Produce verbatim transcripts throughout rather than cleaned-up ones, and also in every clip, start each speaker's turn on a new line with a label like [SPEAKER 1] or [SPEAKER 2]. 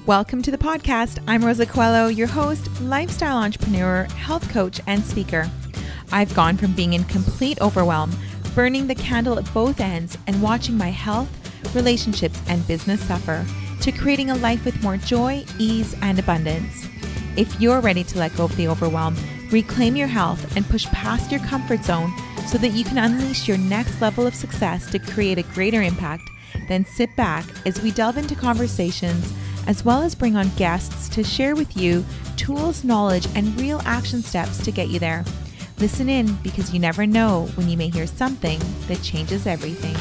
[SPEAKER 1] Welcome to the podcast. I'm Rosa Coelho, your host, lifestyle entrepreneur, health coach, and speaker. I've gone from being in complete overwhelm, burning the candle at both ends, and watching my health, relationships, and business suffer, to creating a life with more joy, ease, and abundance. If you're ready to let go of the overwhelm, reclaim your health, and push past your comfort zone so that you can unleash your next level of success to create a greater impact, then sit back as we delve into conversations as well as bring on guests to share with you tools, knowledge, and real action steps to get you there. Listen in, because you never know when you may hear something that changes everything.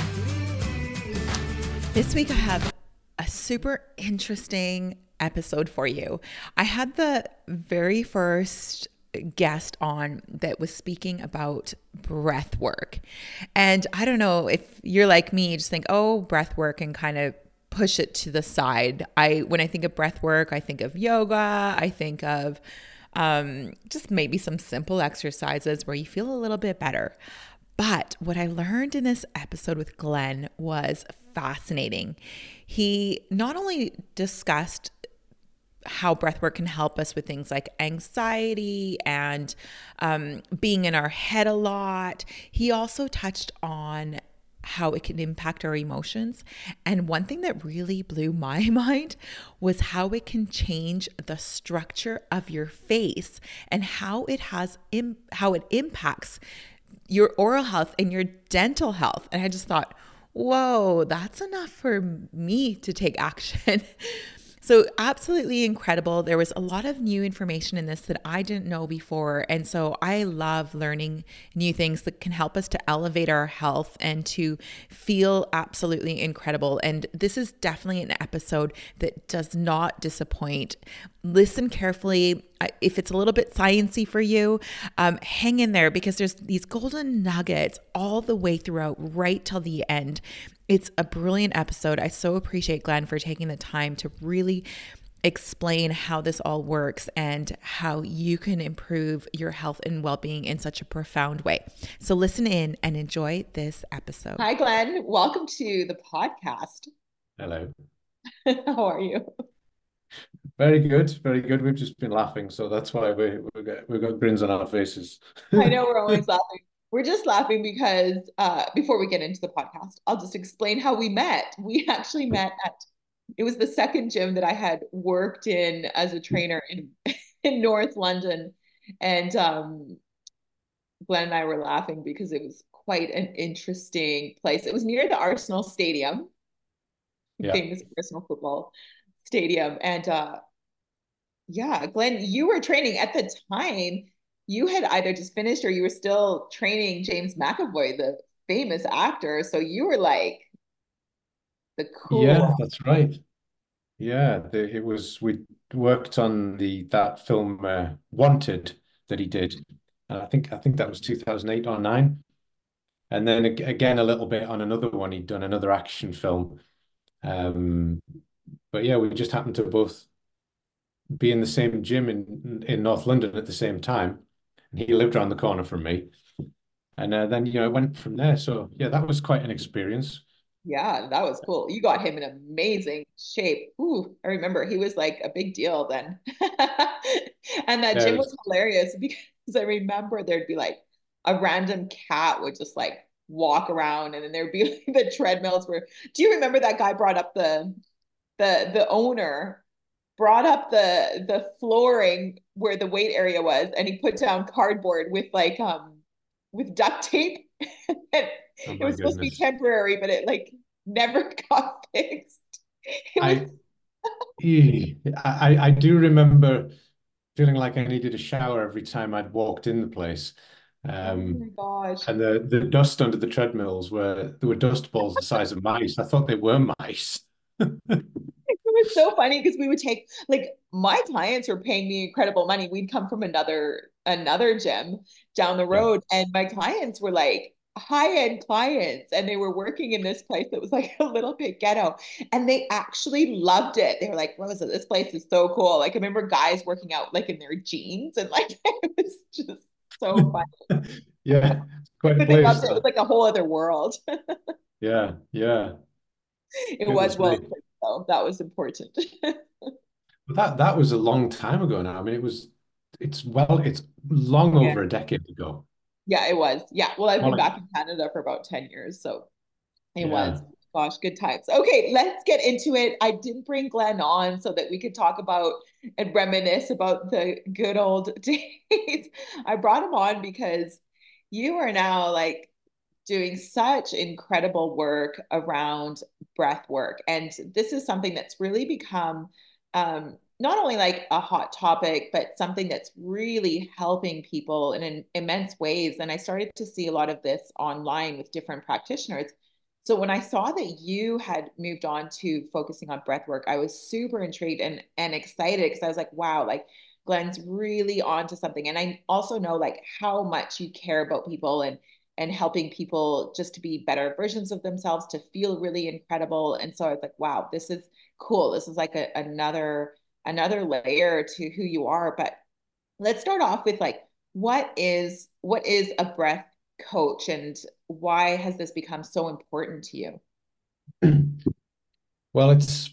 [SPEAKER 1] This week I have a super interesting episode for you. I had the very first guest on that was speaking about breath work. And I don't know if you're like me, you just think, oh, breath work, and kind of push it to the side. I, when I think of breath work, I think of yoga. I think of um, just maybe some simple exercises where you feel a little bit better. But what I learned in this episode with Glenn was fascinating. He not only discussed how breathwork can help us with things like anxiety and um, being in our head a lot. He also touched on how it can impact our emotions. And one thing that really blew my mind was how it can change the structure of your face and how it has Im- how it impacts your oral health and your dental health. And I just thought, whoa, that's enough for me to take action. So absolutely incredible. There was a lot of new information in this that I didn't know before. And so I love learning new things that can help us to elevate our health and to feel absolutely incredible. And this is definitely an episode that does not disappoint. Listen carefully. If it's a little bit sciencey for you, um, hang in there, because there's these golden nuggets all the way throughout, right till the end. It's a brilliant episode. I so appreciate Glenn for taking the time to really explain how this all works and how you can improve your health and well-being in such a profound way. So listen in and enjoy this episode. Hi, Glenn. Welcome to the podcast.
[SPEAKER 2] Hello.
[SPEAKER 1] How are you?
[SPEAKER 2] Very good, very good. We've just been laughing, so that's why we we got we've got grins on our faces.
[SPEAKER 1] I know we're always laughing. We're just laughing because uh, before we get into the podcast, I'll just explain how we met. We actually met at, it was the second gym that I had worked in as a trainer in, in North London. And um, Glenn and I were laughing because it was quite an interesting place. It was near the Arsenal Stadium,
[SPEAKER 2] Yeah.
[SPEAKER 1] famous Arsenal football stadium. And uh, yeah, Glenn, you were training at the time. You had either just finished or you were still training James McAvoy, the famous actor. So you were like the
[SPEAKER 2] Yeah,
[SPEAKER 1] cool.
[SPEAKER 2] that's right. Yeah, the, it was we worked on the that film uh, Wanted that he did, and I think I think that was two thousand eight or nine, and then ag- again a little bit on another one. He'd done another action film. Um, but yeah, we just happened to both be in the same gym in in North London at the same time. And he lived around the corner from me. And uh, then, you know, it went from there. So yeah, that was quite an experience.
[SPEAKER 1] Yeah, that was cool. You got him in amazing shape. Ooh, I remember he was like a big deal then. And that
[SPEAKER 2] Yeah, it
[SPEAKER 1] gym
[SPEAKER 2] was,
[SPEAKER 1] was hilarious because I remember there'd be like a random cat would just like walk around, and then there'd be like the treadmills where, do you remember that guy brought up the the the owner brought up the the flooring where the weight area was, and he put down cardboard with like um with duct tape. And
[SPEAKER 2] oh
[SPEAKER 1] it
[SPEAKER 2] my
[SPEAKER 1] was supposed to be
[SPEAKER 2] goodness.
[SPEAKER 1] temporary, but it like never got fixed. It was,
[SPEAKER 2] I, eh, I, I do remember feeling like I needed a shower every time I'd walked in the place.
[SPEAKER 1] oh my
[SPEAKER 2] Um,
[SPEAKER 1] gosh.
[SPEAKER 2] and the, the dust under the treadmills were, there were dust balls the size of mice. I thought they were mice.
[SPEAKER 1] It was so funny because we would take, like, my clients were paying me incredible money. We'd come from another another gym down the
[SPEAKER 2] Yeah.
[SPEAKER 1] road, and my clients were like high-end clients, and they were working in this place that was like a little bit ghetto, and they actually loved it. They were like, Rosa, this place is so cool. Like, I remember guys working out like in their jeans, and like it was just so funny.
[SPEAKER 2] Yeah, it's quite a
[SPEAKER 1] But they
[SPEAKER 2] place
[SPEAKER 1] loved it. It was
[SPEAKER 2] that.
[SPEAKER 1] like a whole other world.
[SPEAKER 2] Yeah, yeah.
[SPEAKER 1] It
[SPEAKER 2] It
[SPEAKER 1] was
[SPEAKER 2] was
[SPEAKER 1] well
[SPEAKER 2] great.
[SPEAKER 1] equipped, though. That was important.
[SPEAKER 2] But that that was a long time ago now. I mean, it was it's well, it's long
[SPEAKER 1] Yeah.
[SPEAKER 2] over a decade ago.
[SPEAKER 1] Yeah, it was. Yeah. Well, I've
[SPEAKER 2] More
[SPEAKER 1] been
[SPEAKER 2] like,
[SPEAKER 1] back in Canada for about ten years, so it was.
[SPEAKER 2] yeah.
[SPEAKER 1] Gosh, good times. Okay, let's get into it. I did bring Glenn on so that we could talk about and reminisce about the good old days. I brought him on because you are now like doing such incredible work around breath work. And this is something that's really become um, not only like a hot topic, but something that's really helping people in, in immense ways. And I started to see a lot of this online with different practitioners. So when I saw that you had moved on to focusing on breath work, I was super intrigued and and excited because I was like, wow, like Glenn's really on to something. And I also know like how much you care about people and and helping people just to be better versions of themselves, to feel really incredible. And so I was like, wow, this is cool. This is like a, another another layer to who you are. But let's start off with like what is what is a breath coach and why has this become so important to you?
[SPEAKER 2] Well, it's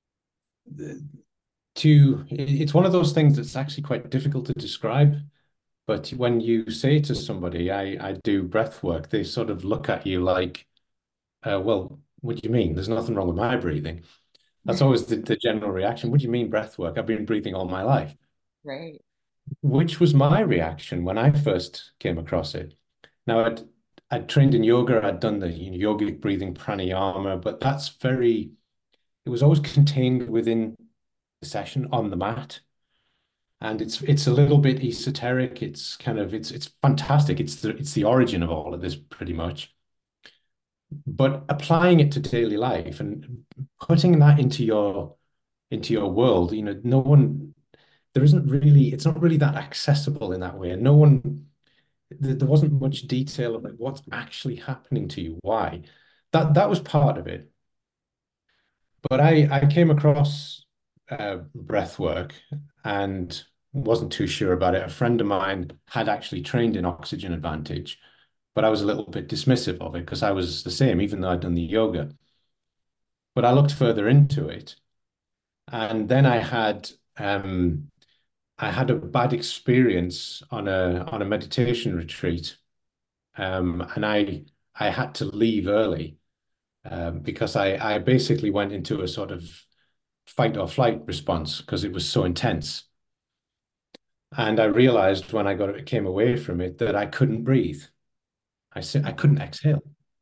[SPEAKER 2] to it's one of those things that's actually quite difficult to describe. But when you say to somebody, I, I do breath work, they sort of look at you like, uh, well, what do you mean? There's nothing wrong with my breathing. That's always the, the general reaction. What do you mean breath work? I've been breathing all my life,
[SPEAKER 1] Right.
[SPEAKER 2] which was my reaction when I first came across it. Now, I'd, I'd trained in yoga, I'd done the you know, yogic breathing pranayama, but that's very, it was always contained within the session on the mat. And it's it's a little bit esoteric. It's kind of it's it's fantastic. It's the it's the origin of all of this pretty much. But applying it to daily life and putting that into your into your world, you know, no one there isn't really it's not really that accessible in that way. And no one there, there wasn't much detail of like what's actually happening to you, why. That that was part of it. But I I came across uh, breath work and wasn't too sure about it. A friend of mine had actually trained in Oxygen Advantage, but I was a little bit dismissive of it because I was the same, even though I'd done the yoga. But I looked further into it, and then I had um, I had a bad experience on a on a meditation retreat, um, and I I had to leave early um, because I I basically went into a sort of fight or flight response because it was so intense. And I realized when I got it, came away from it that I couldn't breathe. I said I couldn't exhale.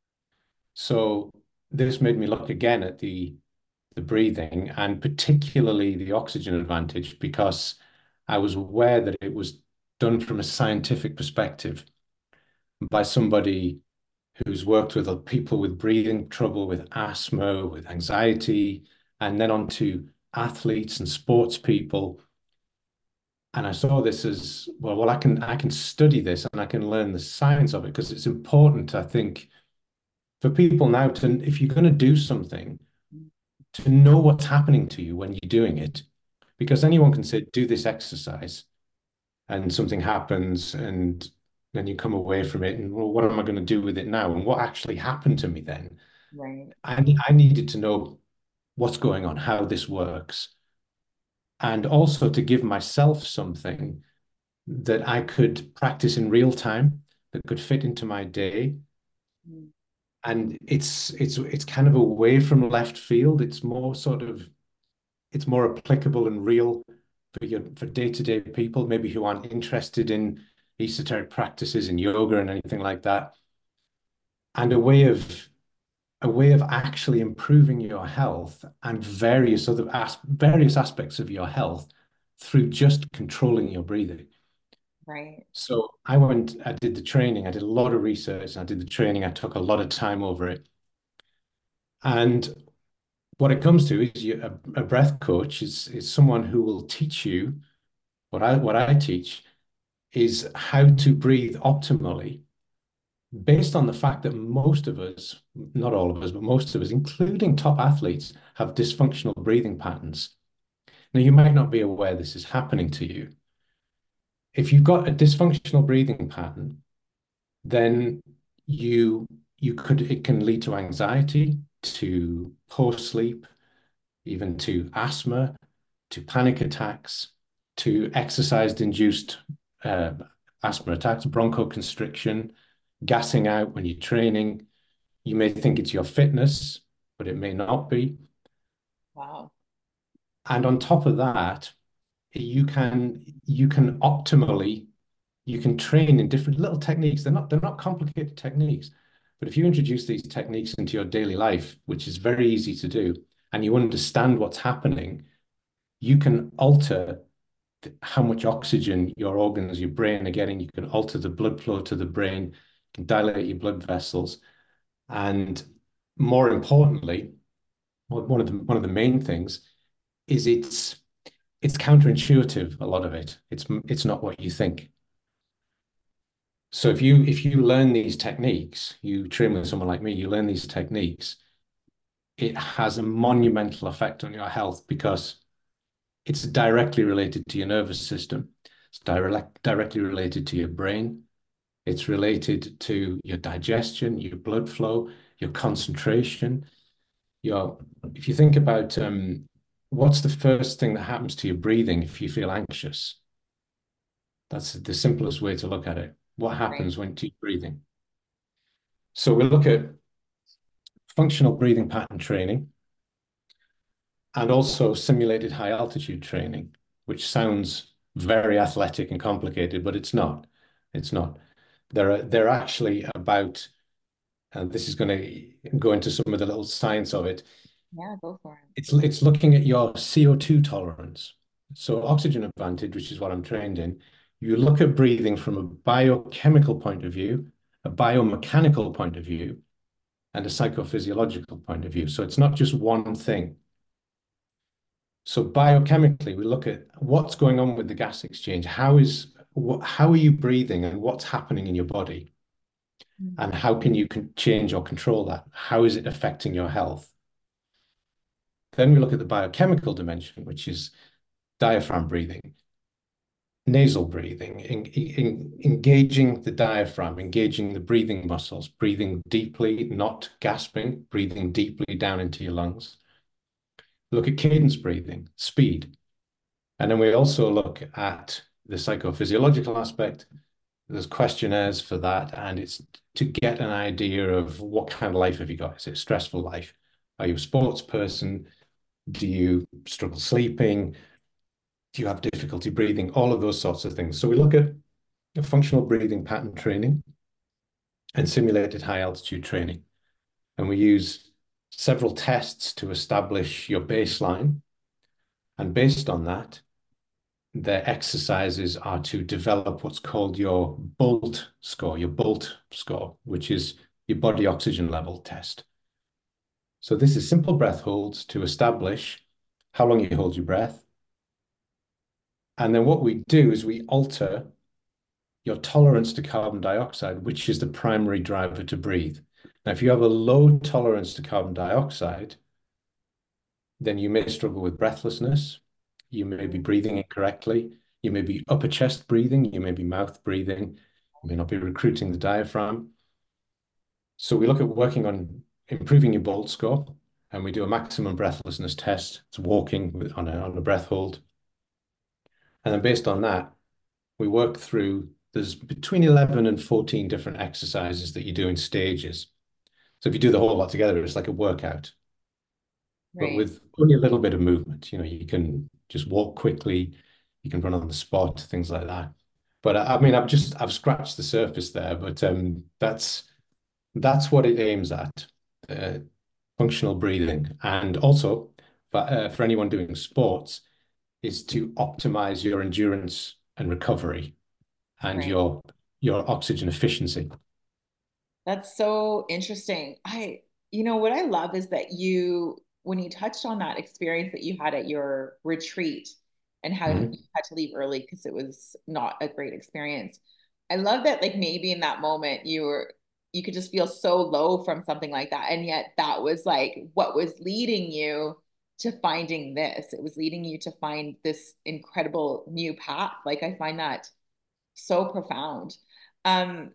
[SPEAKER 2] So this made me look again at the the breathing and particularly the Oxygen Advantage because I was aware that it was done from a scientific perspective by somebody who's worked with people with breathing trouble, with asthma, with anxiety, and then on to athletes and sports people. And I saw this as well, well, I can I can study this and I can learn the science of it because it's important, I think, for people now to, if you're going to do something, to know what's happening to you when you're doing it. Because anyone can say, do this exercise, and something happens, and then you come away from it, and well, what am I going to do with it now? And what actually happened to me then?
[SPEAKER 1] Right.
[SPEAKER 2] I, I needed to know what's going on, how this works, and also to give myself something that I could practice in real time that could fit into my day.
[SPEAKER 1] Mm.
[SPEAKER 2] And it's it's it's kind of away from left field. It's more sort of it's more applicable and real for your for day-to-day people, maybe who aren't interested in esoteric practices in yoga and anything like that. And a way of a way of actually improving your health and various other as various aspects of your health through just controlling your breathing.
[SPEAKER 1] Right.
[SPEAKER 2] So I went, I did the training, I did a lot of research, I did the training, I took a lot of time over it. And what it comes to is you, a, a breath coach is, is someone who will teach you what I what I teach is how to breathe optimally based on the fact that most of us, not all of us, but most of us, including top athletes, have dysfunctional breathing patterns. Now, you might not be aware this is happening to you. If you've got a dysfunctional breathing pattern, then you you could it can lead to anxiety, to poor sleep, even to asthma, to panic attacks, to exercise-induced uh, asthma attacks, bronchoconstriction, gassing out when you're training. You may think it's your fitness, but it may not be.
[SPEAKER 1] Wow.
[SPEAKER 2] And on top of that, you can you can optimally you can train in different little techniques. They're not they're not complicated techniques, but if you introduce these techniques into your daily life, which is very easy to do, and you understand what's happening, you can alter how much oxygen your organs, your brain are getting. You can alter the blood flow to the brain, you can dilate your blood vessels, and more importantly, one of the one of the main things is it's it's counterintuitive, a lot of it. It's it's not what you think. So if you if you learn these techniques, you train with someone like me, you learn these techniques, it has a monumental effect on your health because it's directly related to your nervous system. It's direct, directly related to your brain. It's related to your digestion, your blood flow, your concentration. Your, if you think about um, what's the first thing that happens to your breathing if you feel anxious? That's the simplest way to look at it. What
[SPEAKER 1] Right.
[SPEAKER 2] happens when you're breathing? So we look at functional breathing pattern training and also simulated high altitude training, which sounds very athletic and complicated, but it's not. It's not. They're they're actually about, and this is going to go into some of the little science of it.
[SPEAKER 1] Yeah, go for it.
[SPEAKER 2] It's it's looking at your C O two tolerance. So oxygen advantage, which is what I'm trained in, you look at breathing from a biochemical point of view, a biomechanical point of view, and a psychophysiological point of view. So it's not just one thing. So biochemically, we look at what's going on with the gas exchange. How is what, how are you breathing and what's happening in your body?
[SPEAKER 1] Mm.
[SPEAKER 2] And how can you can change or control that? How is it affecting your health? Then we look at the biochemical dimension, which is diaphragm breathing, nasal breathing, in, in, engaging the diaphragm, engaging the breathing muscles, breathing deeply, not gasping, breathing deeply down into your lungs. Look at cadence breathing, speed. And then we also look at the psychophysiological aspect. There's questionnaires for that, and it's to get an idea of what kind of life have you got? Is it a stressful life? Are you a sports person? Do you struggle sleeping? Do you have difficulty breathing? All of those sorts of things. So we look at functional breathing pattern training and simulated high altitude training. And we use several tests to establish your baseline. And based on that, the exercises are to develop what's called your BOLT score, your BOLT score, which is your body oxygen level test. So this is simple breath holds to establish how long you hold your breath. And then what we do is we alter your tolerance to carbon dioxide, which is the primary driver to breathe. Now, if you have a low tolerance to carbon dioxide, then you may struggle with breathlessness. You may be breathing incorrectly. You may be upper chest breathing. You may be mouth breathing. You may not be recruiting the diaphragm. So we look at working on improving your BOLT score, and we do a maximum breathlessness test. It's walking with, on, a, on a breath hold. And then based on that, we work through, there's between eleven and fourteen different exercises that you do in stages. So if you do the whole lot together, it's like a workout, but
[SPEAKER 1] Right.
[SPEAKER 2] with only a little bit of movement. You know, you can just walk quickly, you can run on the spot, things like that. But I, I mean, I've just I've scratched the surface there, but um, that's that's what it aims at, uh, functional breathing, and also for, uh, for anyone doing sports, is to optimize your endurance and recovery and
[SPEAKER 1] Right.
[SPEAKER 2] your your oxygen efficiency.
[SPEAKER 1] That's so interesting. I, you know, what I love is that you, when you touched on that experience that you had at your retreat and how you
[SPEAKER 2] Mhm.
[SPEAKER 1] had to leave early because it was not a great experience. I love that, like, maybe in that moment you were, you could just feel so low from something like that. And yet that was like what was leading you to finding this. It was leading you to find this incredible new path. Like, I find that so profound. Um,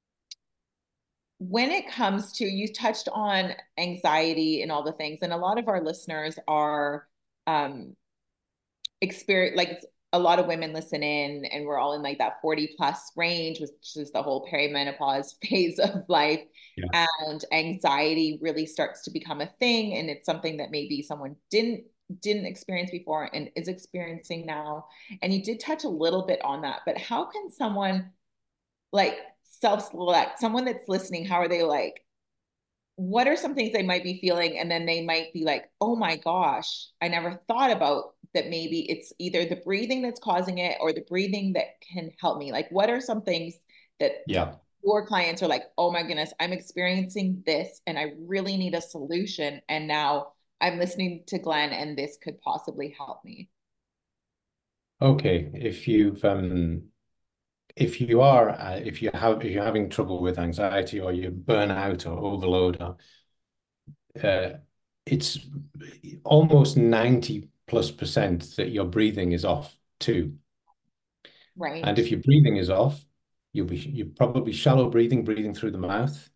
[SPEAKER 1] when it comes to, you touched on anxiety and all the things, and a lot of our listeners are um, experience, like a lot of women listen in and we're all in like that forty plus range, which is the whole perimenopause phase of life.
[SPEAKER 2] Yeah.
[SPEAKER 1] And anxiety really starts to become a thing. And it's something that maybe someone didn't didn't experience before and is experiencing now. And you did touch a little bit on that, but how can someone like self-select, someone that's listening, how are they like, what are some things they might be feeling? And then they might be like, oh my gosh, I never thought about that. Maybe it's either the breathing that's causing it or the breathing that can help me. Like, what are some things that
[SPEAKER 2] Yeah.
[SPEAKER 1] your clients are like, oh my goodness, I'm experiencing this and I really need a solution. And now I'm listening to Glenn and this could possibly help me.
[SPEAKER 2] Okay. If you've um if you are uh, if you have if you're having trouble with anxiety or you burn out or overload, or, uh, it's almost ninety plus percent that your breathing is off too. And
[SPEAKER 1] Right.
[SPEAKER 2] if your breathing is off, you'll be you're probably shallow breathing, breathing through the mouth,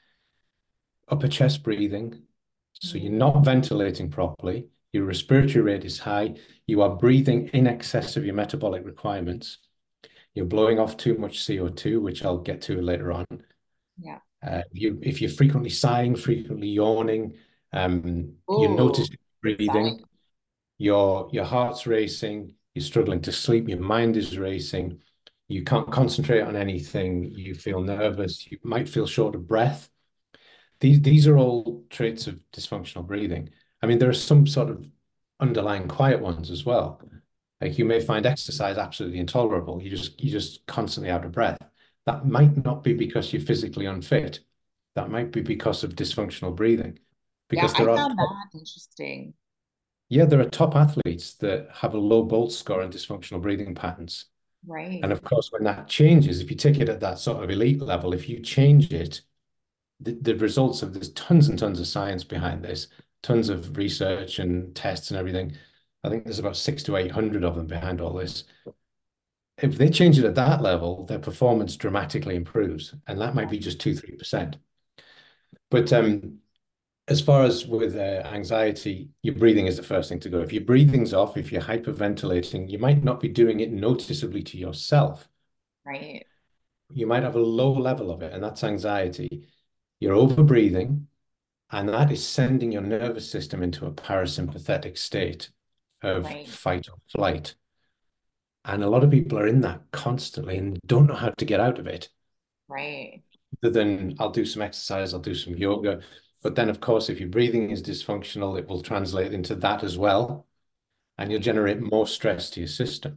[SPEAKER 2] upper chest breathing. So you're
[SPEAKER 1] Mm,
[SPEAKER 2] not ventilating properly. Your respiratory rate is high. You are breathing in excess of your metabolic requirements. You're blowing off too much C O two, which I'll get to later on.
[SPEAKER 1] yeah.
[SPEAKER 2] Uh, if you if you're frequently sighing, frequently yawning, um, you
[SPEAKER 1] Oh,
[SPEAKER 2] notice breathing,
[SPEAKER 1] exciting.
[SPEAKER 2] your your heart's racing, you're struggling to sleep, your mind is racing, you can't concentrate on anything, you feel nervous, you might feel short of breath. These these are all traits of dysfunctional breathing. I mean, there are some sort of underlying quiet ones as well. Like you may find exercise absolutely intolerable. You just you're just constantly out of breath. That might not be because you're physically unfit. That might be because of dysfunctional breathing.
[SPEAKER 1] Yeah,
[SPEAKER 2] Because
[SPEAKER 1] I
[SPEAKER 2] there are
[SPEAKER 1] found
[SPEAKER 2] top,
[SPEAKER 1] that interesting.
[SPEAKER 2] yeah, there are top athletes that have a low Bolt score and dysfunctional breathing patterns. And
[SPEAKER 1] Right.
[SPEAKER 2] of course, when that changes, if you take it at that sort of elite level, if you change it, the, the results of there's tons and tons of science behind this, tons of research and tests and everything. I think there's about six to eight hundred of them behind all this. If they change it at that level, their performance dramatically improves, and that might be just two, three percent. But um, as far as with uh, anxiety, your breathing is the first thing to go. If your breathing's off, if you're hyperventilating, you might not be doing it noticeably to yourself.
[SPEAKER 1] Right.
[SPEAKER 2] You might have a low level of it, and that's anxiety. You're overbreathing, and that is sending your nervous system into a parasympathetic state of
[SPEAKER 1] Right.
[SPEAKER 2] fight or flight. And a lot of people are in that constantly and don't know how to get out of it.
[SPEAKER 1] Right.
[SPEAKER 2] Other than I'll do some exercise, I'll do some yoga. But then, of course, if your breathing is dysfunctional, it will translate into that as well. And you'll
[SPEAKER 1] Right.
[SPEAKER 2] generate more stress to your system.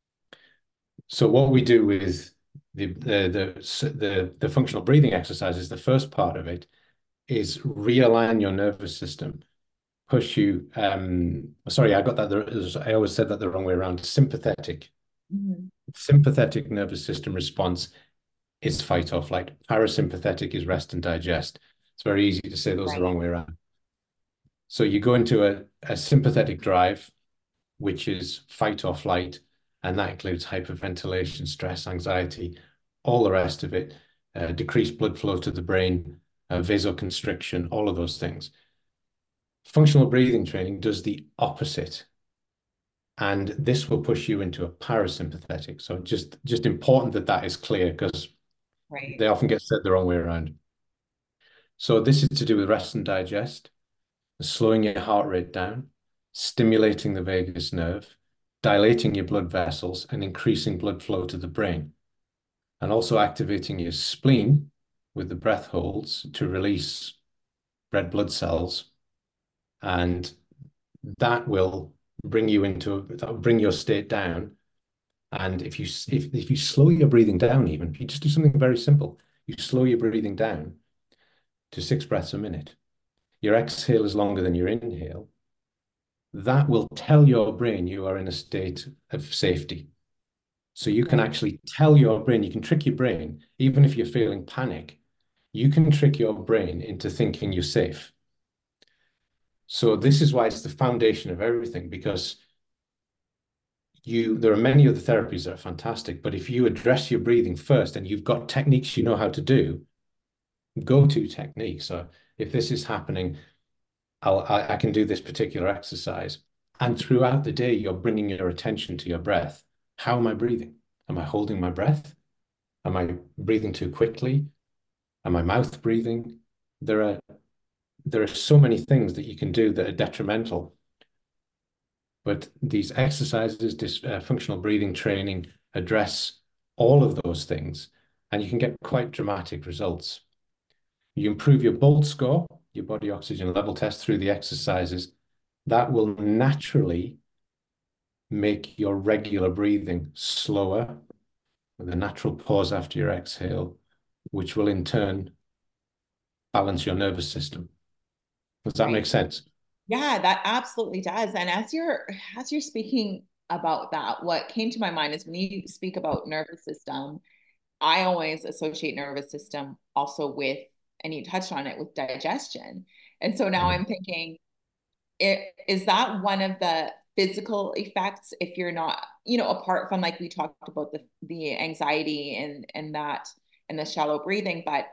[SPEAKER 2] So what we do with the the the the, the functional breathing exercises, the first part of it is realign your nervous system, push you. Um, sorry, I got that. There, I always said that the wrong way around. Sympathetic,
[SPEAKER 1] Mhm.
[SPEAKER 2] sympathetic nervous system response is fight or flight. Parasympathetic is rest and digest. It's very easy to say those the
[SPEAKER 1] Right.
[SPEAKER 2] wrong way around. So you go into a, a sympathetic drive, which is fight or flight, and that includes hyperventilation, stress, anxiety, all the rest of it, uh, decreased blood flow to the brain, uh, vasoconstriction, all of those things. Functional breathing training does the opposite, and this will push you into a parasympathetic. So just just important that that is clear because
[SPEAKER 1] Right.
[SPEAKER 2] they often get said the wrong way around. So this is to do with rest and digest, slowing your heart rate down, stimulating the vagus nerve, dilating your blood vessels, and increasing blood flow to the brain, and also activating your spleen with the breath holds to release red blood cells, and that will bring you into that will bring your state down. And if you if if you slow your breathing down, even if you just do something very simple, you slow your breathing down to six breaths a minute. Your exhale is longer than your inhale. That will tell your brain you are in a state of safety. So you can
[SPEAKER 1] Right.
[SPEAKER 2] actually tell your brain, you can trick your brain, even if you're feeling panic, you can trick your brain into thinking you're safe. So this is why it's the foundation of everything, because you there are many other therapies that are fantastic, but if you address your breathing first and you've got techniques you know how to do, go-to techniques. So if this is happening, I'll I, I can do this particular exercise. And throughout the day, you're bringing your attention to your breath. How am I breathing? Am I holding my breath? Am I breathing too quickly? Am I mouth breathing? There are there are so many things that you can do that are detrimental. But these exercises, this uh, functional breathing training address all of those things, and you can get quite dramatic results. You improve your BOLT score, your body oxygen level test through the exercises. That will naturally make your regular breathing slower with a natural pause after your exhale, which will in turn balance your nervous system. Does that
[SPEAKER 1] Right.
[SPEAKER 2] make sense?
[SPEAKER 1] Yeah, that absolutely does. And as you're as you're speaking about that, what came to my mind is when you speak about nervous system, I always associate nervous system also with, and you touched on it with digestion. And so now
[SPEAKER 2] Yeah.
[SPEAKER 1] I'm thinking, it, is that one of the physical effects if you're not, you know, apart from like we talked about the the anxiety and and that and the shallow breathing, but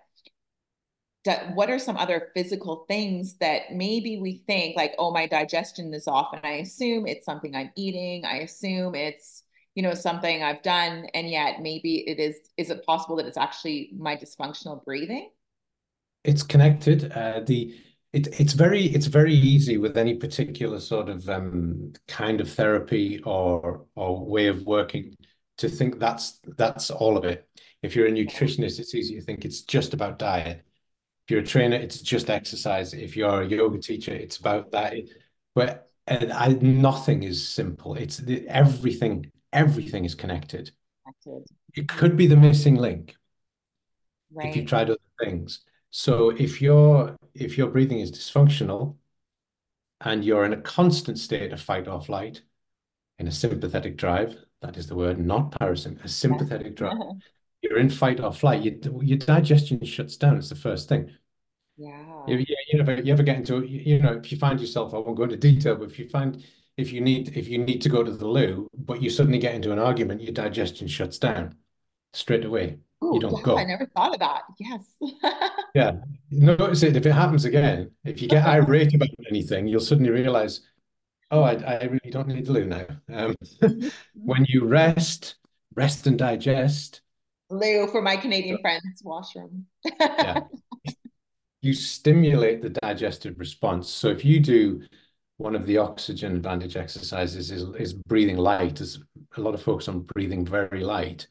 [SPEAKER 1] what are some other physical things that maybe we think like, oh, my digestion is off, and I assume it's something I'm eating. I assume it's, you know, something I've done, and yet maybe it is. Is it possible that it's actually my dysfunctional breathing?
[SPEAKER 2] It's connected. Uh, the it, it's very it's very easy with any particular sort of um, kind of therapy or or way of working to think that's that's all of it. If you're a nutritionist, it's easy to think it's just about diet. If you're a trainer, it's just exercise. If you're a yoga teacher, it's about that. But uh, I, nothing is simple. It's the, everything. Everything is connected.
[SPEAKER 1] Connected.
[SPEAKER 2] It could be the missing link if you've
[SPEAKER 1] Right.
[SPEAKER 2] tried other things. So if your if your breathing is dysfunctional and you're in a constant state of fight or flight, in a sympathetic drive, that is the word, not parasympathetic, a sympathetic drive.
[SPEAKER 1] Yeah.
[SPEAKER 2] You're in fight or flight, you, your digestion shuts down. It's the first thing. You,
[SPEAKER 1] Yeah.
[SPEAKER 2] you, you ever you ever get into, you know, if you find yourself, I won't go into detail, but if you find if you need if you need to go to the loo, but you suddenly get into an argument, your digestion shuts down straight away. You
[SPEAKER 1] Oh,
[SPEAKER 2] don't
[SPEAKER 1] yeah. I
[SPEAKER 2] go.
[SPEAKER 1] never thought of that. Yes.
[SPEAKER 2] Yeah. Notice it if it happens again. If you get irate about anything, you'll suddenly realize, oh, I, I really don't need the loo now. Um, when you rest, rest and digest,
[SPEAKER 1] Lou for my Canadian friends, washroom.
[SPEAKER 2] yeah, you stimulate the digestive response. So if you do one of the oxygen advantage exercises is, is breathing light, as a lot of folks on breathing very light,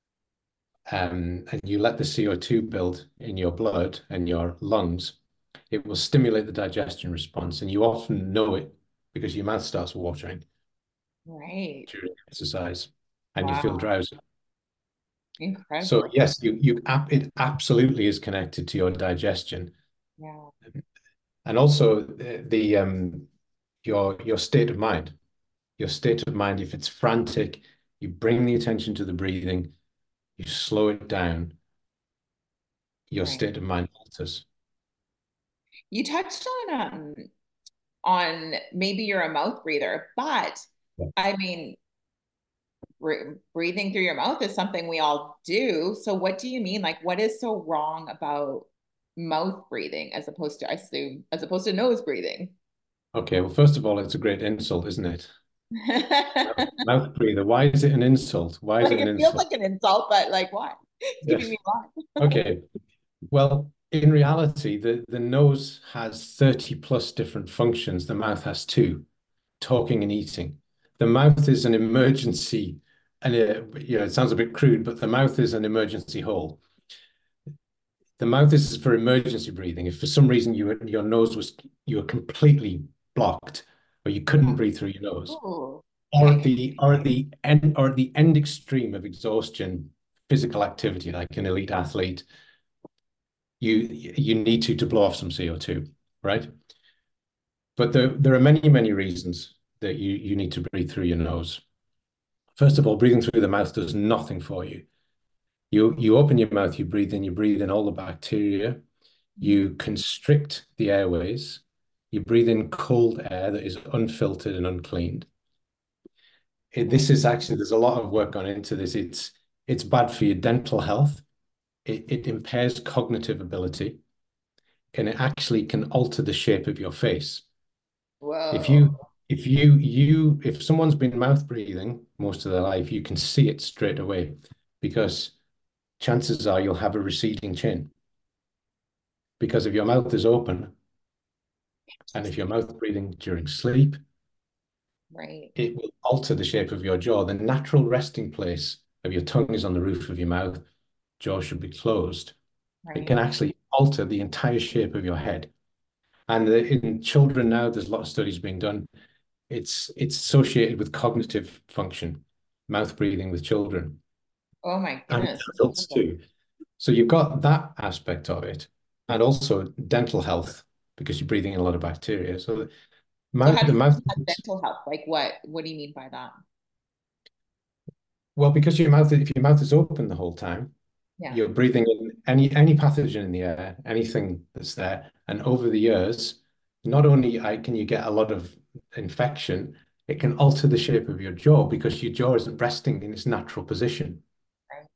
[SPEAKER 2] um, and you let the C O two build in your blood and your lungs, it will stimulate the digestion response. And you often know it because your mouth starts watering
[SPEAKER 1] Right.
[SPEAKER 2] during exercise and you feel
[SPEAKER 1] Wow.
[SPEAKER 2] drowsy. So
[SPEAKER 1] Incredible.
[SPEAKER 2] yes, you you it absolutely is connected to your digestion.
[SPEAKER 1] Yeah.
[SPEAKER 2] And also the, the um your your state of mind. Your state of mind, if it's frantic, you bring the attention to the breathing, you slow it down, your
[SPEAKER 1] Right.
[SPEAKER 2] state of mind alters.
[SPEAKER 1] You touched on um on maybe you're a mouth breather, but
[SPEAKER 2] Yeah.
[SPEAKER 1] I mean, breathing through your mouth is something we all do. So what do you mean? Like, what is so wrong about mouth breathing as opposed to, I assume, as opposed to nose breathing?
[SPEAKER 2] Okay, well, first of all, it's a great insult, isn't it? Mouth breather. Why is it an insult? Why is
[SPEAKER 1] Like
[SPEAKER 2] it an
[SPEAKER 1] it feels
[SPEAKER 2] insult?
[SPEAKER 1] like an insult, but like what? It's giving
[SPEAKER 2] Yes.
[SPEAKER 1] me a lot.
[SPEAKER 2] Okay. Well, in reality, the, the nose has thirty plus different functions. The mouth has two, talking and eating. The mouth is an emergency, and it, you know, it sounds a bit crude, but the mouth is an emergency hole. The mouth is for emergency breathing. If for some reason you your nose was you were completely blocked, or you couldn't breathe through your nose,
[SPEAKER 1] Oh,
[SPEAKER 2] or at
[SPEAKER 1] okay.
[SPEAKER 2] the or at the end or at the end extreme of exhaustion, physical activity, like an elite athlete, you you need to to blow off some C O two, right? But there there are many many reasons that you you need to breathe through your nose. First of all, breathing through the mouth does nothing for you. You you open your mouth, you breathe in, you breathe in all the bacteria, you constrict the airways, you breathe in cold air that is unfiltered and uncleaned. It,
[SPEAKER 1] Right.
[SPEAKER 2] this is actually, there's a lot of work gone into this. It's it's bad for your dental health. It, it impairs cognitive ability, and it actually can alter the shape of your face. If you
[SPEAKER 1] Whoa.
[SPEAKER 2] if you you if someone's been mouth breathing most of their life, you can see it straight away because chances are you'll have a receding chin. Because if your mouth is open and if you're mouth breathing during sleep,
[SPEAKER 1] Right.
[SPEAKER 2] it will alter the shape of your jaw. The natural resting place of your tongue is on the roof of your mouth. Jaw should be closed. It can
[SPEAKER 1] Right.
[SPEAKER 2] actually alter the entire shape of your head. And in children now, there's a lot of studies being done. It's it's associated with cognitive function, mouth breathing with children
[SPEAKER 1] Oh my
[SPEAKER 2] and
[SPEAKER 1] goodness.
[SPEAKER 2] adults too. So you've got that aspect of it, and also dental health because you're breathing in a lot of bacteria. So the
[SPEAKER 1] So
[SPEAKER 2] mouth,
[SPEAKER 1] how do
[SPEAKER 2] the
[SPEAKER 1] you
[SPEAKER 2] mouth,
[SPEAKER 1] have dental health? Like what what do you mean by that?
[SPEAKER 2] well, because your mouth, if your mouth is open the whole time,
[SPEAKER 1] Yeah.
[SPEAKER 2] you're breathing in any any pathogen in the air, anything that's there. And over the years, not only I, can you get a lot of infection, it can alter the shape of your jaw because your jaw isn't resting in its natural position.
[SPEAKER 1] Right.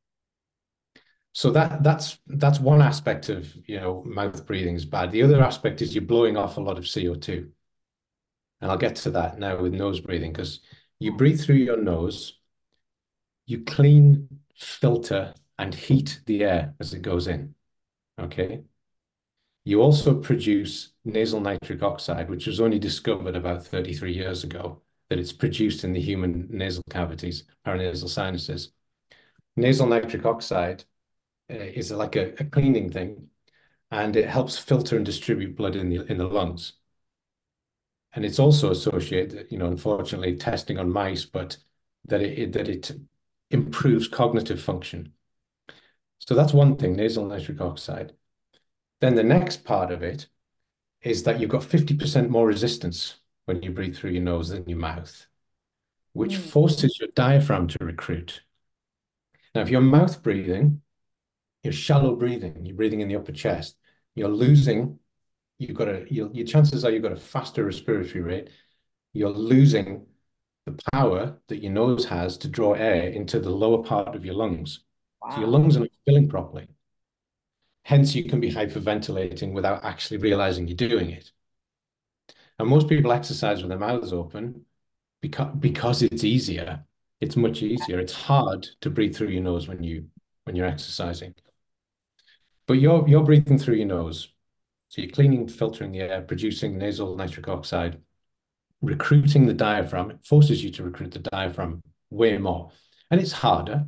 [SPEAKER 2] So that that's that's one aspect of, you know, mouth breathing is bad. The other aspect is you're blowing off a lot of C O two. And I'll get to that now with nose breathing because you breathe through your nose, you clean, filter, and heat the air as it goes in. Okay. You also produce nasal nitric oxide, which was only discovered about thirty-three years ago, that it's produced in the human nasal cavities, paranasal sinuses. Nasal nitric oxide uh, is like a, a cleaning thing, and it helps filter and distribute blood in the in the lungs. And it's also associated, you know, unfortunately, testing on mice, but that it, it that it improves cognitive function. So that's one thing, nasal nitric oxide. Then the next part of it is that you've got fifty percent more resistance when you breathe through your nose than your mouth, which
[SPEAKER 1] Mm.
[SPEAKER 2] forces your diaphragm to recruit. Now, if you're mouth breathing, you're shallow breathing, you're breathing in the upper chest, you're losing, you've got a, your, your chances are you've got a faster respiratory rate, you're losing the power that your nose has to draw air into the lower part of your lungs. So your
[SPEAKER 1] Wow.
[SPEAKER 2] lungs are not filling properly. Hence, you can be hyperventilating without actually realizing you're doing it. And most people exercise with their mouths open because because it's easier. It's much easier. It's hard to breathe through your nose when you when you're exercising. But you're you're breathing through your nose. So you're cleaning, filtering the air, producing nasal nitric oxide, recruiting the diaphragm. It forces you to recruit the diaphragm way more. And it's harder.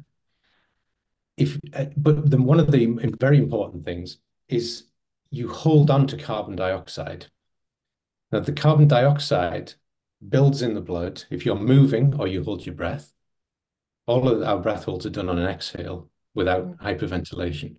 [SPEAKER 2] If uh, but then one of the very important things is you hold on to carbon dioxide. Now, the carbon dioxide builds in the blood if you're moving or you hold your breath. All of our breath holds are done on an exhale without
[SPEAKER 1] Mm.
[SPEAKER 2] hyperventilation.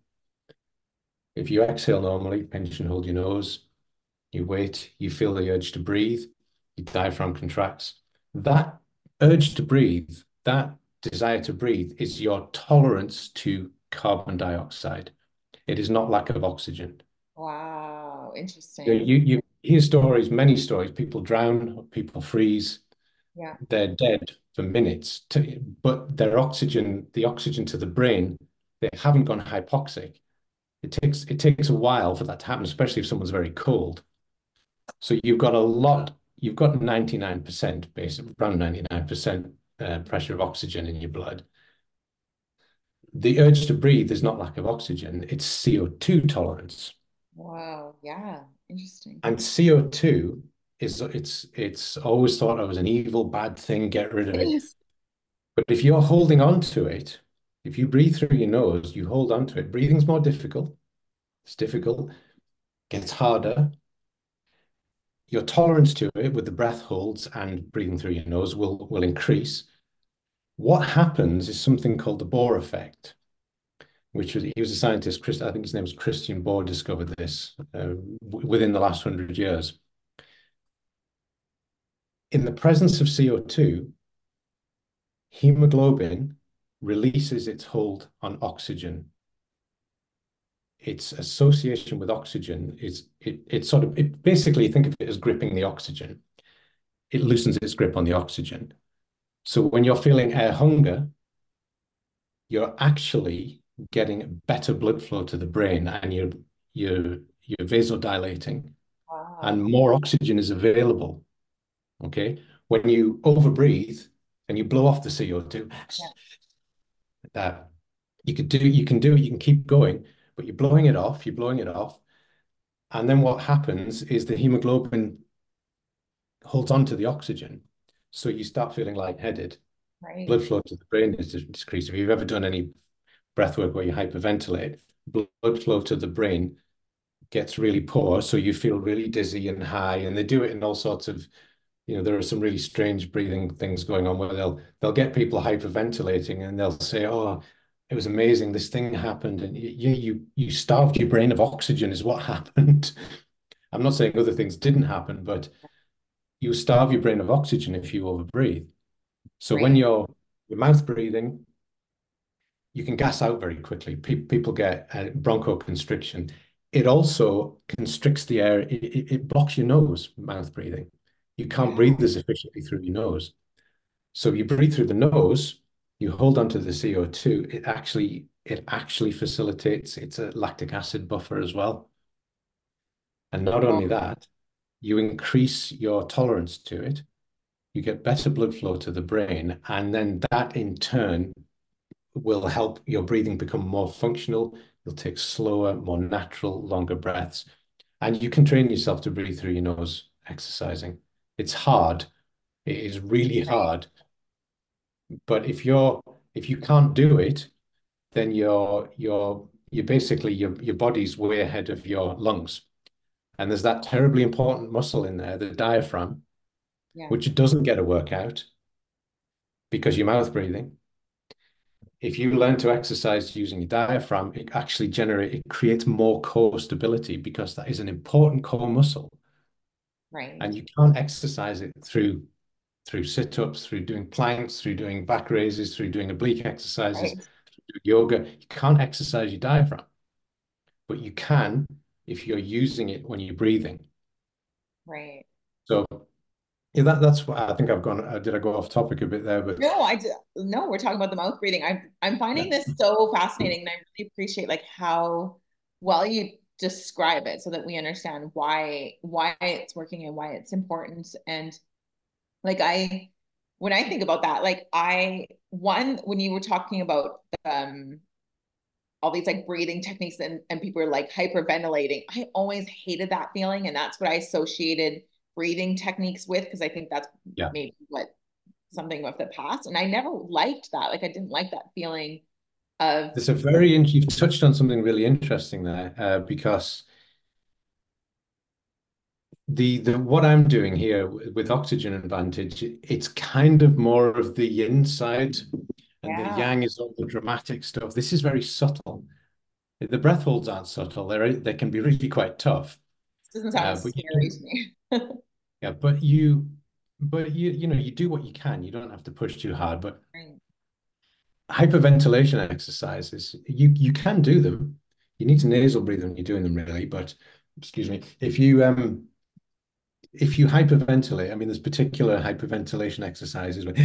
[SPEAKER 2] If you exhale normally, pinch and hold your nose, you wait, you feel the urge to breathe, your diaphragm contracts. That urge to breathe, that desire to breathe is your tolerance to carbon dioxide. It is not lack of oxygen.
[SPEAKER 1] Wow.
[SPEAKER 2] You,
[SPEAKER 1] Interesting.
[SPEAKER 2] you, you hear stories, many stories, people drown, people freeze,
[SPEAKER 1] Yeah.
[SPEAKER 2] they're dead for minutes, to, but their oxygen, the oxygen to the brain, they haven't gone hypoxic. It takes it takes a while for that to happen, especially if someone's very cold. So you've got a lot, you've got ninety-nine percent, basically around ninety-nine percent uh, pressure of oxygen in your blood. The urge to breathe is not lack of oxygen, it's C O two tolerance.
[SPEAKER 1] Wow. Yeah. Interesting.
[SPEAKER 2] And C O two is it's it's always thought of as an evil, bad thing, get rid of
[SPEAKER 1] It
[SPEAKER 2] it.
[SPEAKER 1] is.
[SPEAKER 2] But if you're holding on to it, if you breathe through your nose, you hold on to it. Breathing's more difficult. It's difficult, gets harder. Your tolerance to it with the breath holds and breathing through your nose will, will increase. What happens is something called the Bohr effect, which was, he was a scientist, Chris, I think his name was Christian Bohr, discovered this uh, within the last hundred years. In the presence of C O two, hemoglobin releases its hold on oxygen. Its association with oxygen is it, it sort of it basically think of it as gripping the oxygen. It loosens its grip on the oxygen. So when you're feeling air hunger, you're actually getting better blood flow to the brain and you're you're you're vasodilating
[SPEAKER 1] Wow.
[SPEAKER 2] and more oxygen is available. Okay. when you overbreathe and you blow off the C O two,
[SPEAKER 1] Yeah.
[SPEAKER 2] uh, you could do you can do it, you can keep going, but you're blowing it off, you're blowing it off. And then what happens is the hemoglobin holds on to the oxygen. So you start feeling lightheaded.
[SPEAKER 1] Right.
[SPEAKER 2] Blood flow to the brain is decreased. If you've ever done any breath work where you hyperventilate, blood flow to the brain gets really poor. So you feel really dizzy and high. And they do it in all sorts of, you know, there are some really strange breathing things going on where they'll they'll get people hyperventilating and they'll say, "Oh, it was amazing. This thing happened, and you you you starved your brain of oxygen, is what happened." I'm not saying other things didn't happen, but you starve your brain of oxygen if you overbreathe. So when
[SPEAKER 1] Right.
[SPEAKER 2] you're your mouth breathing, you can gas out very quickly. Pe people get uh, bronchoconstriction. It also constricts the air. It, it, it blocks your nose, mouth breathing. You can't
[SPEAKER 1] Yeah.
[SPEAKER 2] breathe as efficiently through your nose. So if you breathe through the nose, you hold onto the C O two. It actually it actually facilitates. It's a lactic acid buffer as well. And not
[SPEAKER 1] Oh,
[SPEAKER 2] only that, you increase your tolerance to it. You get better blood flow to the brain, and then that in turn will help your breathing become more functional. You'll take slower, more natural, longer breaths. And you can train yourself to breathe through your nose exercising. It's hard. It is really
[SPEAKER 1] right.
[SPEAKER 2] hard. But if you're if you can't do it, then you're you're you're basically your your body's way ahead of your lungs. And there's that terribly important muscle in there, the diaphragm,
[SPEAKER 1] Yeah.
[SPEAKER 2] which doesn't get a workout because you're mouth breathing. If you learn to exercise using your diaphragm, it actually generates, it creates more core stability because that is an important core muscle.
[SPEAKER 1] Right.
[SPEAKER 2] And you can't exercise it through through sit-ups, through doing planks, through doing back raises, through doing oblique exercises,
[SPEAKER 1] Right.
[SPEAKER 2] through yoga. You can't exercise your diaphragm, but you can if you're using it when you're breathing.
[SPEAKER 1] Right.
[SPEAKER 2] So yeah, that, that's what I think I've gone. Uh, did I go off topic a bit there? But
[SPEAKER 1] No, I just, no, we're talking about the mouth breathing. I'm I'm
[SPEAKER 2] yeah,
[SPEAKER 1] finding this so fascinating, and I really appreciate like how well you describe it so that we understand why why it's working and why it's important. And like I when I think about that, like I one when you were talking about um all these like breathing techniques and, and people are like hyperventilating. I always hated that feeling. And that's what I associated breathing techniques with, because I think that's
[SPEAKER 2] yeah.
[SPEAKER 1] maybe what something of the past. And I never liked that. Like I didn't like that feeling of
[SPEAKER 2] There's a very, you've touched on something really interesting there, uh, because the the what I'm doing here with Oxygen Advantage, it's kind of more of the yin side, and the
[SPEAKER 1] yeah,
[SPEAKER 2] yang is all the dramatic stuff. This is very subtle. The breath holds aren't subtle. They're they can be really quite tough.
[SPEAKER 1] this doesn't
[SPEAKER 2] Uh,
[SPEAKER 1] sound
[SPEAKER 2] but you
[SPEAKER 1] scary
[SPEAKER 2] can,
[SPEAKER 1] to me.
[SPEAKER 2] yeah, but you, but you, you know, you do what you can. You don't have to push too hard. But
[SPEAKER 1] Right.
[SPEAKER 2] hyperventilation exercises, you you can do them. You need to nasal breathe when you're doing them, really. But excuse me, if you um if you hyperventilate, I mean, there's particular hyperventilation exercises where,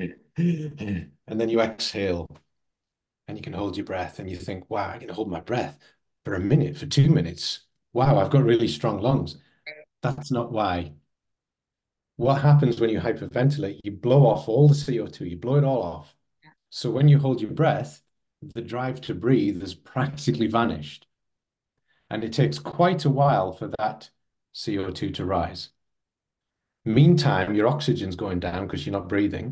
[SPEAKER 2] and then you exhale and you can hold your breath and you think, wow, I can hold my breath for a minute, for two minutes. Wow, I've got really strong lungs. That's not why. What happens when you hyperventilate? You blow off all the C O two, you blow it all off. So when you hold your breath, the drive to breathe has practically vanished. And it takes quite a while for that C O two to rise. Meantime, your oxygen's going down because you're not breathing.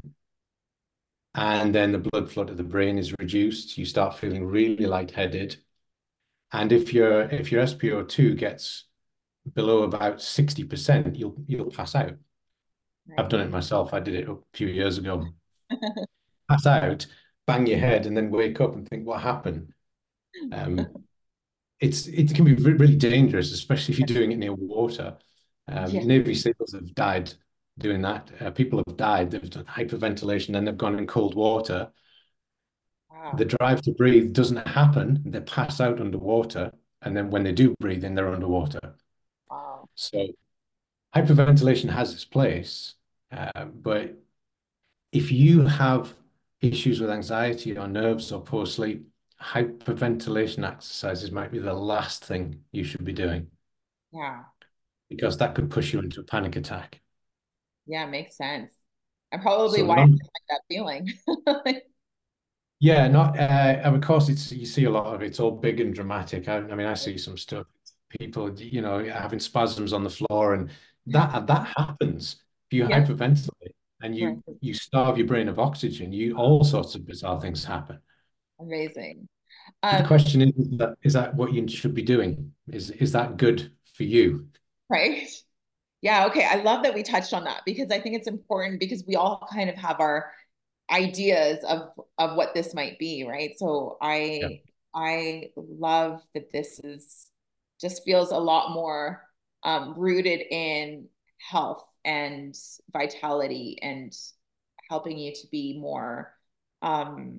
[SPEAKER 2] And then the blood flow to the brain is reduced. You start feeling really lightheaded. And if your if your S p O two gets below about sixty percent, you'll you'll pass out. I've
[SPEAKER 1] Right.
[SPEAKER 2] done it myself. I did it a few years ago. Pass out, bang your head, and then wake up and think, what happened? Um, it's it can be really dangerous, especially if you're doing it near water. Um,
[SPEAKER 1] Yeah.
[SPEAKER 2] Navy SEALs have died doing that. Uh, people have died. They've done hyperventilation, then they've gone in cold water. The
[SPEAKER 1] Wow.
[SPEAKER 2] drive to breathe doesn't happen. They pass out underwater, and then when they do breathe in, they're underwater.
[SPEAKER 1] Wow.
[SPEAKER 2] So hyperventilation has its place, uh, but if you have issues with anxiety or nerves or poor sleep, hyperventilation exercises might be the last thing you should be doing
[SPEAKER 1] Yeah.
[SPEAKER 2] because that could push you into a panic attack.
[SPEAKER 1] Yeah, makes sense. I'm probably
[SPEAKER 2] So
[SPEAKER 1] why I
[SPEAKER 2] none,
[SPEAKER 1] like that feeling.
[SPEAKER 2] yeah, not, uh, and of course it's, you see a lot of it, it's all big and dramatic. I, I mean, I see some stuff, people, you know, having spasms on the floor, and that, that happens. If you
[SPEAKER 1] Yeah,
[SPEAKER 2] hyperventilate and
[SPEAKER 1] right.
[SPEAKER 2] you, you starve your brain of oxygen, you, all sorts of bizarre things happen.
[SPEAKER 1] Amazing.
[SPEAKER 2] But the
[SPEAKER 1] Um,
[SPEAKER 2] question is, is that, is that what you should be doing? Is, is that good for you?
[SPEAKER 1] right. Yeah, okay. I love that we touched on that because I think it's important because we all kind of have our ideas of of what this might be, right? So
[SPEAKER 2] Yeah.
[SPEAKER 1] I I love that this is just feels a lot more um, rooted in health and vitality and helping you to be more um,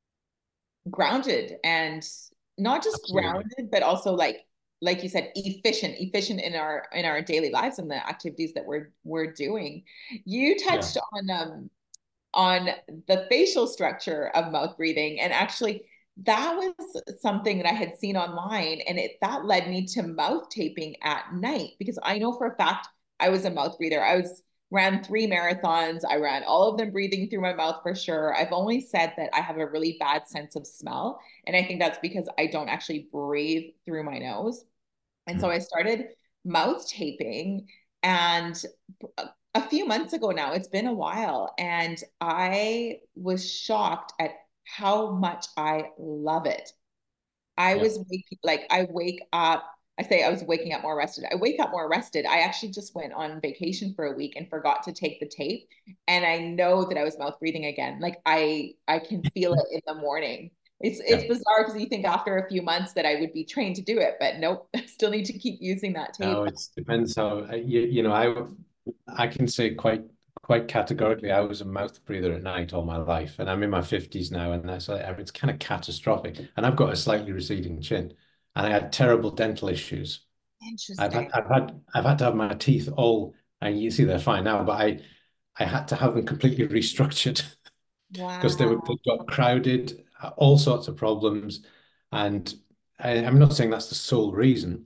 [SPEAKER 1] grounded and not just
[SPEAKER 2] Absolutely.
[SPEAKER 1] grounded, but also like like you said, efficient, efficient in our in our daily lives and the activities that we're we're doing. You
[SPEAKER 2] Yeah.
[SPEAKER 1] touched on um on the facial structure of mouth breathing. And actually, that was something that I had seen online, and it that led me to mouth taping at night because I know for a fact I was a mouth breather. I was ran three marathons. I ran all of them breathing through my mouth for sure. I've only said that I have a really bad sense of smell, and I think that's because I don't actually breathe through my nose. And so
[SPEAKER 2] Mm.
[SPEAKER 1] I started mouth taping, and a few months ago now, it's been a while, and I was shocked at how much I love it. I
[SPEAKER 2] Yeah.
[SPEAKER 1] was waking, like, I wake up, I say I was waking up more rested. I wake up more rested. I actually just went on vacation for a week and forgot to take the tape. And I know that I was mouth breathing again. Like I I can feel it in the morning. It's
[SPEAKER 2] Yeah.
[SPEAKER 1] it's bizarre because you think after a few months that I would be trained to do it, but nope, I still need to keep using that
[SPEAKER 2] No,
[SPEAKER 1] tape.
[SPEAKER 2] it depends how, uh, you, you know, I I can say quite quite categorically I was a mouth breather at night all my life, and I'm in my fifties now, and that's like, it's kind of catastrophic. And I've got a slightly receding chin, and I had terrible dental issues. I've had
[SPEAKER 1] Interesting.
[SPEAKER 2] I've had I've had to have my teeth all, and you see they're fine now, but I I had to have them completely restructured because they were
[SPEAKER 1] Wow.
[SPEAKER 2] they got crowded, uh, all sorts of problems, and I, I'm not saying that's the sole reason,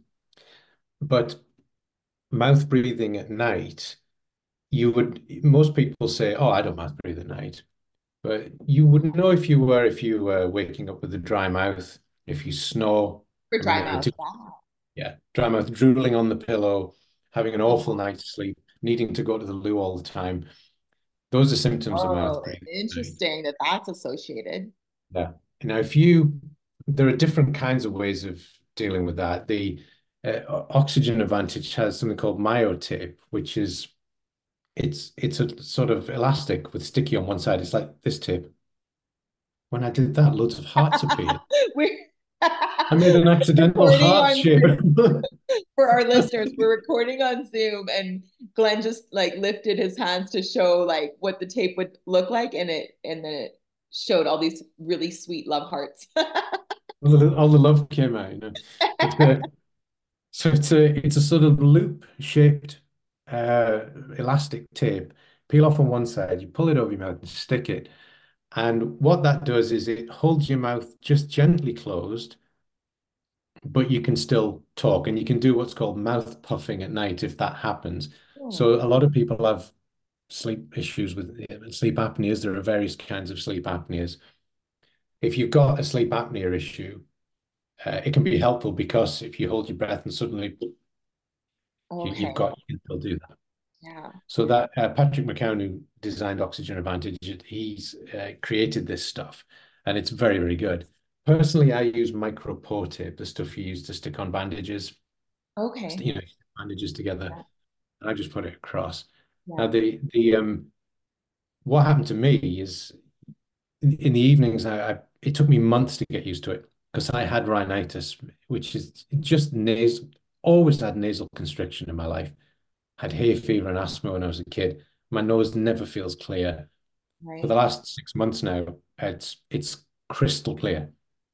[SPEAKER 2] but mouth breathing at night, you would, most people say, oh, I don't mouth breathe at night. But you wouldn't know if you were, if you were waking up with a dry mouth, if you snore.
[SPEAKER 1] For
[SPEAKER 2] I mean,
[SPEAKER 1] dry
[SPEAKER 2] it,
[SPEAKER 1] mouth.
[SPEAKER 2] it
[SPEAKER 1] Wow.
[SPEAKER 2] yeah, dry mouth, drooling on the pillow, having an awful night's sleep, needing to go to the loo all the time. Those are symptoms of mouth
[SPEAKER 1] Oh,
[SPEAKER 2] breathing at night.
[SPEAKER 1] interesting that that's associated.
[SPEAKER 2] Yeah. Now, if you, there are different kinds of ways of dealing with that. The uh, Oxygen Advantage has something called myotape, which is it's it's a sort of elastic with sticky on one side. It's like this tape. When I did that, loads of hearts appeared.
[SPEAKER 1] We're
[SPEAKER 2] I made an accidental
[SPEAKER 1] recording
[SPEAKER 2] heart
[SPEAKER 1] on
[SPEAKER 2] shape.
[SPEAKER 1] Zoom for our listeners. We're recording on Zoom, and Glenn just like lifted his hands to show like what the tape would look like, and it and then it showed all these really sweet love hearts.
[SPEAKER 2] all, the, all the love came out, you know. But uh, so it's a it's a sort of loop shaped uh, elastic tape. Peel off on one side, you pull it over your mouth and stick it. And what that does is it holds your mouth just gently closed, but you can still talk, and you can do what's called mouth puffing at night if that happens.
[SPEAKER 1] Oh,
[SPEAKER 2] So a lot of people have sleep issues with uh, sleep apneas. There are various kinds of sleep apneas. If you've got a sleep apnea issue, uh, it can be helpful because if you hold your breath and suddenly you,
[SPEAKER 1] okay.
[SPEAKER 2] you've got, you can still do that.
[SPEAKER 1] Yeah.
[SPEAKER 2] So that uh, Patrick McCown, who designed Oxygen Advantage, he's uh, created this stuff, and it's very, very good. Personally, I use micro pore tape, the stuff you use to stick on bandages,
[SPEAKER 1] Okay.
[SPEAKER 2] you know, bandages together.
[SPEAKER 1] Yeah.
[SPEAKER 2] And I just put it across. Now,
[SPEAKER 1] Yeah.
[SPEAKER 2] the the um, what happened to me is in, in the evenings, I, I it took me months to get used to it because I had rhinitis, which is just nasal, always had nasal constriction in my life. Had hay fever and asthma when I was a kid. My nose never feels clear. For the
[SPEAKER 1] Right.
[SPEAKER 2] last six months now, it's it's crystal clear.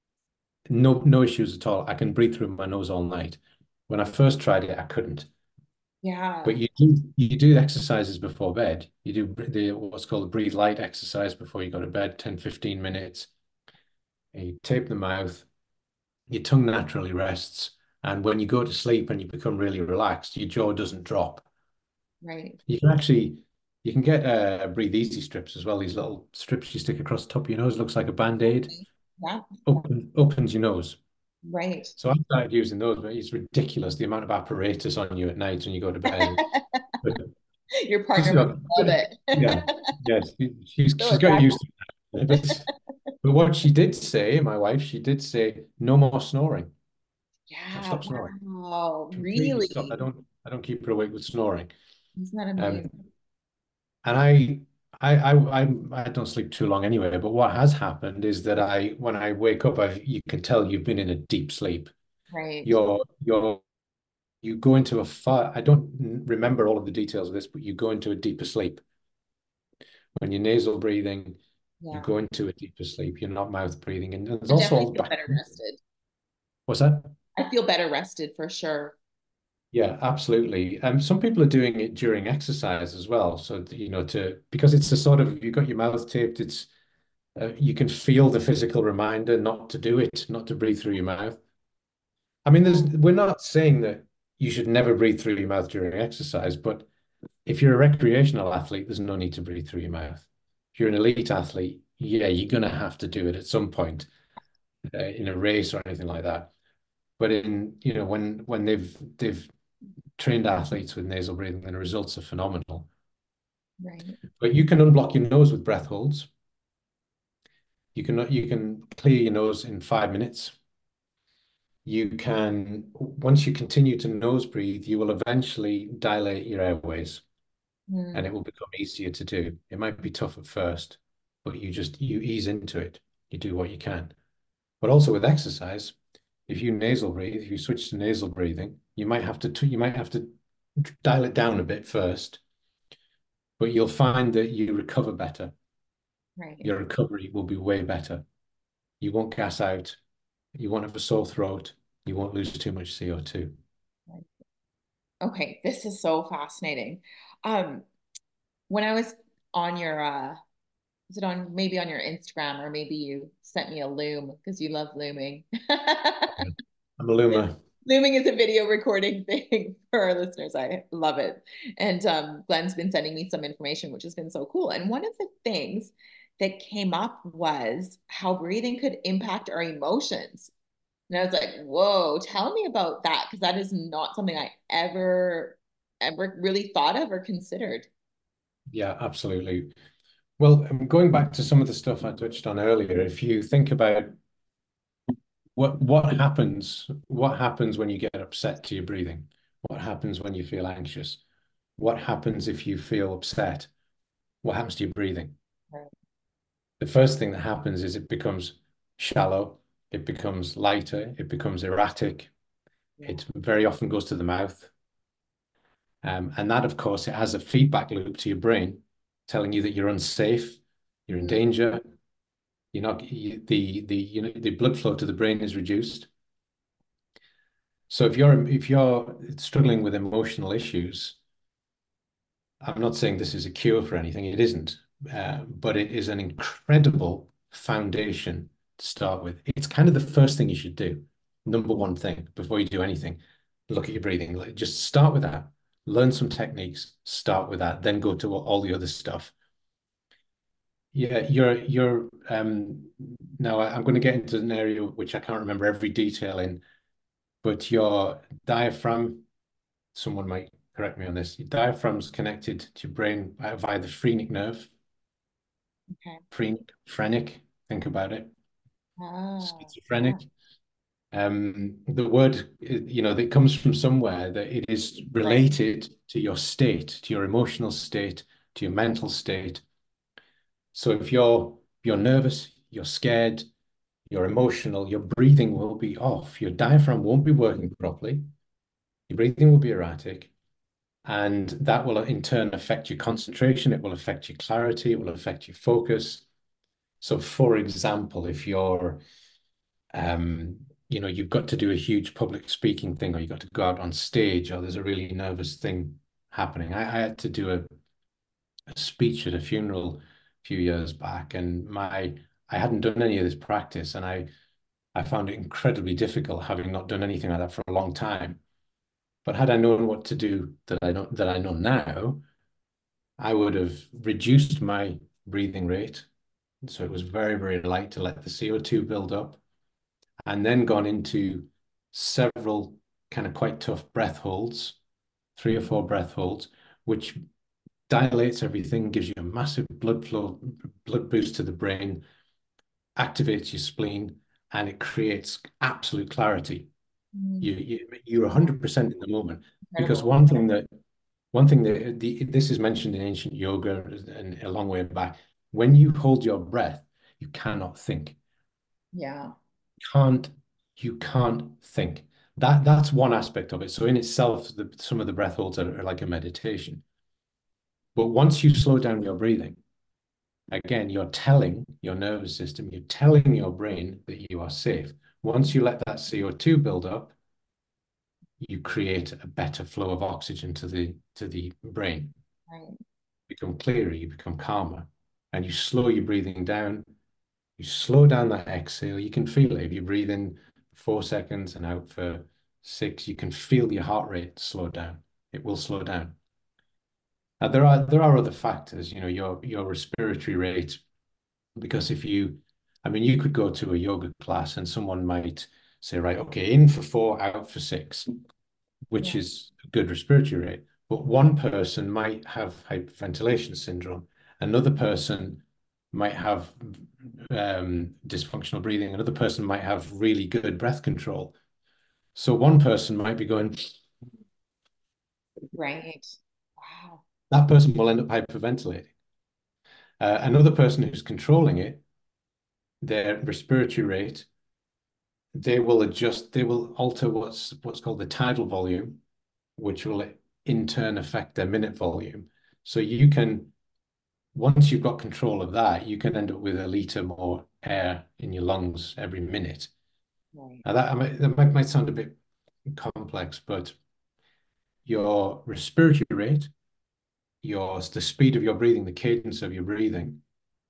[SPEAKER 2] No no issues at all. I can breathe through my nose all night. When I first tried it, I couldn't.
[SPEAKER 1] Yeah.
[SPEAKER 2] But you do you do exercises before bed. You do the what's called the breathe light exercise before you go to bed, ten fifteen minutes. And you tape the mouth, your tongue naturally rests. And when you go to sleep and you become really relaxed, your jaw doesn't drop.
[SPEAKER 1] Right.
[SPEAKER 2] You can actually You can get uh, breathe easy strips as well. These little strips you stick across the top of your nose, looks like a band-aid.
[SPEAKER 1] Yeah,
[SPEAKER 2] Open, opens your nose.
[SPEAKER 1] right.
[SPEAKER 2] So I started using those, but it's ridiculous the amount of apparatus on you at night when you go to bed. But
[SPEAKER 1] Your
[SPEAKER 2] just
[SPEAKER 1] partner must
[SPEAKER 2] look,
[SPEAKER 1] love it.
[SPEAKER 2] yeah, yes, she's
[SPEAKER 1] So
[SPEAKER 2] she's got
[SPEAKER 1] attractive.
[SPEAKER 2] used to it. But but what she did say, my wife, she did say, no more snoring. I've
[SPEAKER 1] Yeah,
[SPEAKER 2] stopped snoring.
[SPEAKER 1] wow,
[SPEAKER 2] Completely stopped. I
[SPEAKER 1] really?
[SPEAKER 2] don't I don't keep her awake with snoring.
[SPEAKER 1] Isn't that
[SPEAKER 2] Um,
[SPEAKER 1] amazing?
[SPEAKER 2] and I I I I I don't sleep too long anyway. But what has happened is that I when I wake up, I you can tell you've been in a deep sleep.
[SPEAKER 1] Right.
[SPEAKER 2] You're you're you go into a far. I don't remember all of the details of this, but you go into a deeper sleep. When you're nasal breathing, you
[SPEAKER 1] Yeah.
[SPEAKER 2] go into a deeper sleep. You're not mouth breathing. And there's
[SPEAKER 1] I
[SPEAKER 2] also all
[SPEAKER 1] definitely feel
[SPEAKER 2] back.
[SPEAKER 1] better rested.
[SPEAKER 2] What's that?
[SPEAKER 1] I feel better rested for sure.
[SPEAKER 2] Yeah, absolutely. Um, some people are doing it during exercise as well. So, you know, to because it's a sort of you've got your mouth taped, it's uh, you can feel the physical reminder not to do it, not to breathe through your mouth. I mean, there's we're not saying that you should never breathe through your mouth during exercise, but if you're a recreational athlete, there's no need to breathe through your mouth. If you're an elite athlete, yeah, you're gonna have to do it at some point uh, in a race or anything like that. But in, you know, when when they've they've trained athletes with nasal breathing, and the results are phenomenal.
[SPEAKER 1] Right.
[SPEAKER 2] But you can unblock your nose with breath holds. You can you can clear your nose in five minutes. You can, once you continue to nose breathe, you will eventually dilate your airways and
[SPEAKER 1] Hmm.
[SPEAKER 2] it will become easier to do. It might be tough at first, but you just you ease into it. You do what you can. But also with exercise, if you nasal breathe, if you switch to nasal breathing, you might have to you might have to dial it down a bit first, but you'll find that you recover better.
[SPEAKER 1] Right.
[SPEAKER 2] Your recovery will be way better. You won't gas out. You won't have a sore throat. You won't lose too much C O two.
[SPEAKER 1] Right. Okay, this is so fascinating. Um, when I was on your uh is it on maybe on your Instagram or maybe you sent me a loom because you love looming.
[SPEAKER 2] Yeah. I'm a loomer.
[SPEAKER 1] Looming is a video recording thing for our listeners. I love it. And um, Glenn's been sending me some information, which has been so cool. And one of the things that came up was how breathing could impact our emotions. And I was like, whoa, tell me about that. Because that is not something I ever, ever really thought of or considered.
[SPEAKER 2] Yeah, absolutely. Well, um, going back to some of the stuff I touched on earlier, if you think about what what happens, what happens when you get upset to your breathing? What happens when you feel anxious? What happens if you feel upset? What happens to your breathing?
[SPEAKER 1] Right.
[SPEAKER 2] The first thing that happens is it becomes shallow, it becomes lighter, it becomes erratic.
[SPEAKER 1] Yeah.
[SPEAKER 2] It very often goes to the mouth. Um, and that, of course, it has a feedback loop to your brain telling you that you're unsafe, you're in
[SPEAKER 1] Mm.
[SPEAKER 2] danger, you're not, you, the, the, you know, the blood flow to the brain is reduced. So if you're, if you're struggling with emotional issues, I'm not saying this is a cure for anything, it isn't, uh, but it is an incredible foundation to start with. It's kind of the first thing you should do. Number one thing before you do anything, look at your breathing. Like, just start with that. Learn some techniques, start with that, then go to all the other stuff. Yeah, you're you're um now I- I'm going to get into an area which I can't remember every detail in, but your diaphragm, someone might correct me on this, your diaphragm's connected to your brain via via the phrenic nerve.
[SPEAKER 1] Okay.
[SPEAKER 2] Phrenic, phrenic, think about it.
[SPEAKER 1] Ah, yeah.
[SPEAKER 2] Schizophrenic. Um, the word, you know, that comes from somewhere that it is
[SPEAKER 1] Right.
[SPEAKER 2] related to your state, to your emotional state, to your mental state. So if you're you're nervous, you're scared, you're emotional, your breathing will be off. Your diaphragm won't be working properly. Your breathing will be erratic. And that will in turn affect your concentration. It will affect your clarity. It will affect your focus. So, for example, if you're, um, you know, you've got to do a huge public speaking thing, or you've got to go out on stage, or there's a really nervous thing happening. I, I had to do a, a speech at a funeral a few years back, and my I hadn't done any of this practice, and I I found it incredibly difficult, having not done anything like that for a long time. But had I known what to do that I know that I know now, I would have reduced my breathing rate. So it was very, very light to let the C O two build up, and then gone into several kind of quite tough breath holds, three or four breath holds, which dilates everything, gives you a massive blood flow, blood boost to the brain, activates your spleen, and it creates absolute clarity.
[SPEAKER 1] Mm.
[SPEAKER 2] You, you you're one hundred percent in the moment. Because
[SPEAKER 1] Incredible.
[SPEAKER 2] one thing that one thing that the, this is mentioned in ancient yoga and a long way back. When you hold your breath, you cannot think.
[SPEAKER 1] Yeah.
[SPEAKER 2] Can't you can't think. That that's one aspect of it. So in itself, the, some of the breath holds are, are like a meditation. But once you slow down your breathing, again, you're telling your nervous system, you're telling your brain that you are safe. Once you let that C O two build up, you create a better flow of oxygen to the to the brain.
[SPEAKER 1] Right.
[SPEAKER 2] You become clearer, you become calmer, and you slow your breathing down. You slow down that exhale. You can feel it. If you breathe in four seconds and out for six, you can feel your heart rate slow down. It will slow down. Now, there are there are other factors, you know, your your respiratory rate, because if you, I mean, you could go to a yoga class and someone might say, right, okay, in for four, out for six, which
[SPEAKER 1] Yeah.
[SPEAKER 2] is a good respiratory rate. But one person might have hyperventilation syndrome. Another person might have um, dysfunctional breathing. Another person might have really good breath control. So one person might be going,
[SPEAKER 1] Right. Wow.
[SPEAKER 2] that person will end up hyperventilating. Uh, another person who's controlling it, their respiratory rate, they will adjust, they will alter what's what's called the tidal volume, which will in turn affect their minute volume. So you can, once you've got control of that, you can end up with a liter more air in your lungs every minute.
[SPEAKER 1] Right.
[SPEAKER 2] Now that, I mean, that might, might sound a bit complex, but your respiratory rate, your the speed of your breathing, the cadence of your breathing,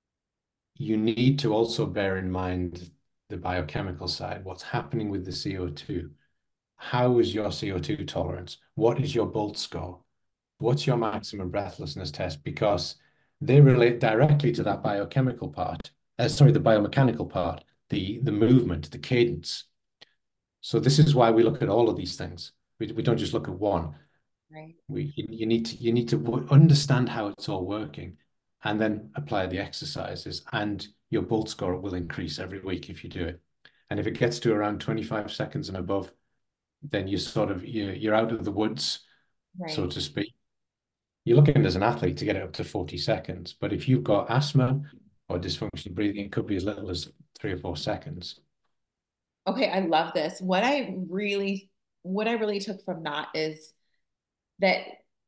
[SPEAKER 2] you need to also bear in mind the biochemical side, what's happening with the C O two. How is your C O two tolerance? What is your BOLT score? What's your maximum breathlessness test? Because they relate directly to that biochemical part. Uh, sorry, the biomechanical part, the the movement, the cadence. So this is why we look at all of these things. We, we don't just look at one.
[SPEAKER 1] Right.
[SPEAKER 2] We you, you need to you need to understand how it's all working, and then apply the exercises. And your BOLT score will increase every week if you do it. And if it gets to around twenty-five seconds and above, then you sort of you're, you're out of the woods, so
[SPEAKER 1] Right.
[SPEAKER 2] to speak. You're looking as an athlete to get it up to forty seconds. But if you've got asthma or dysfunctional breathing, it could be as little as three or four seconds.
[SPEAKER 1] Okay, I love this. What I really what I really took from that is that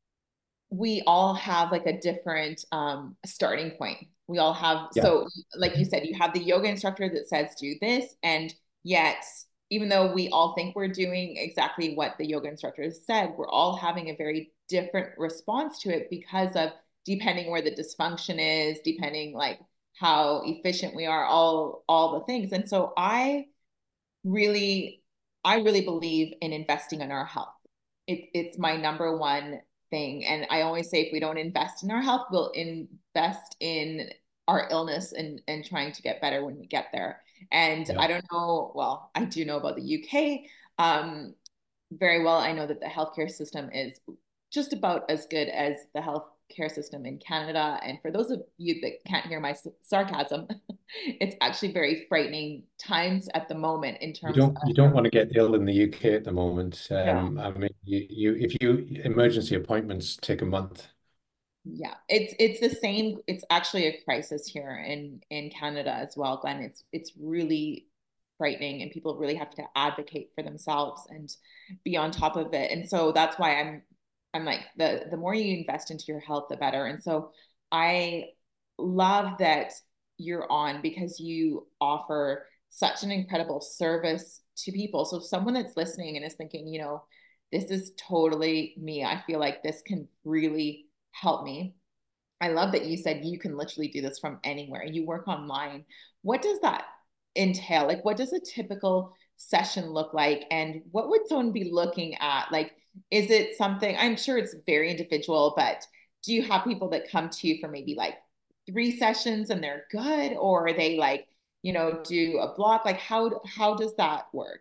[SPEAKER 1] we all have like a different um starting point. We all have,
[SPEAKER 2] Yeah.
[SPEAKER 1] so like you said, you have the yoga instructor that says do this, and yet even though we all think we're doing exactly what the yoga instructor said, we're all having a very different response to it because of, depending where the dysfunction is, depending like how efficient we are, all all the things. And so I really, I really believe in investing in our health. It, it's my number one thing. And I always say, if we don't invest in our health, we'll invest in our illness and, and trying to get better when we get there. And
[SPEAKER 2] Yeah.
[SPEAKER 1] I don't know, well, I do know about the U K um, very well. I know that the healthcare system is just about as good as the healthcare system in Canada. And for those of you that can't hear my sarcasm, it's actually very frightening times at the moment in
[SPEAKER 2] You
[SPEAKER 1] terms
[SPEAKER 2] don't you don't want to get ill in the U K at the moment.
[SPEAKER 1] of,
[SPEAKER 2] Um, I mean, you, you if you emergency appointments take a month.
[SPEAKER 1] yeah, it's it's the same. It's actually a crisis here in in Canada as well, Glenn. It's it's really frightening, and people really have to advocate for themselves and be on top of it. And so that's why I'm I'm like, the the more you invest into your health, the better. And so I love that you're on, because you offer such an incredible service to people. So if someone that's listening and is thinking, you know, this is totally me, I feel like this can really help me. I love that you said you can literally do this from anywhere. You work online. What does that entail? Like, what does a typical session look like? And what would someone be looking at? Like, is it something, I'm sure it's very individual, but do you have people that come to you for maybe like three sessions and they're good, or are they like, you know, do a block? Like how how does that work?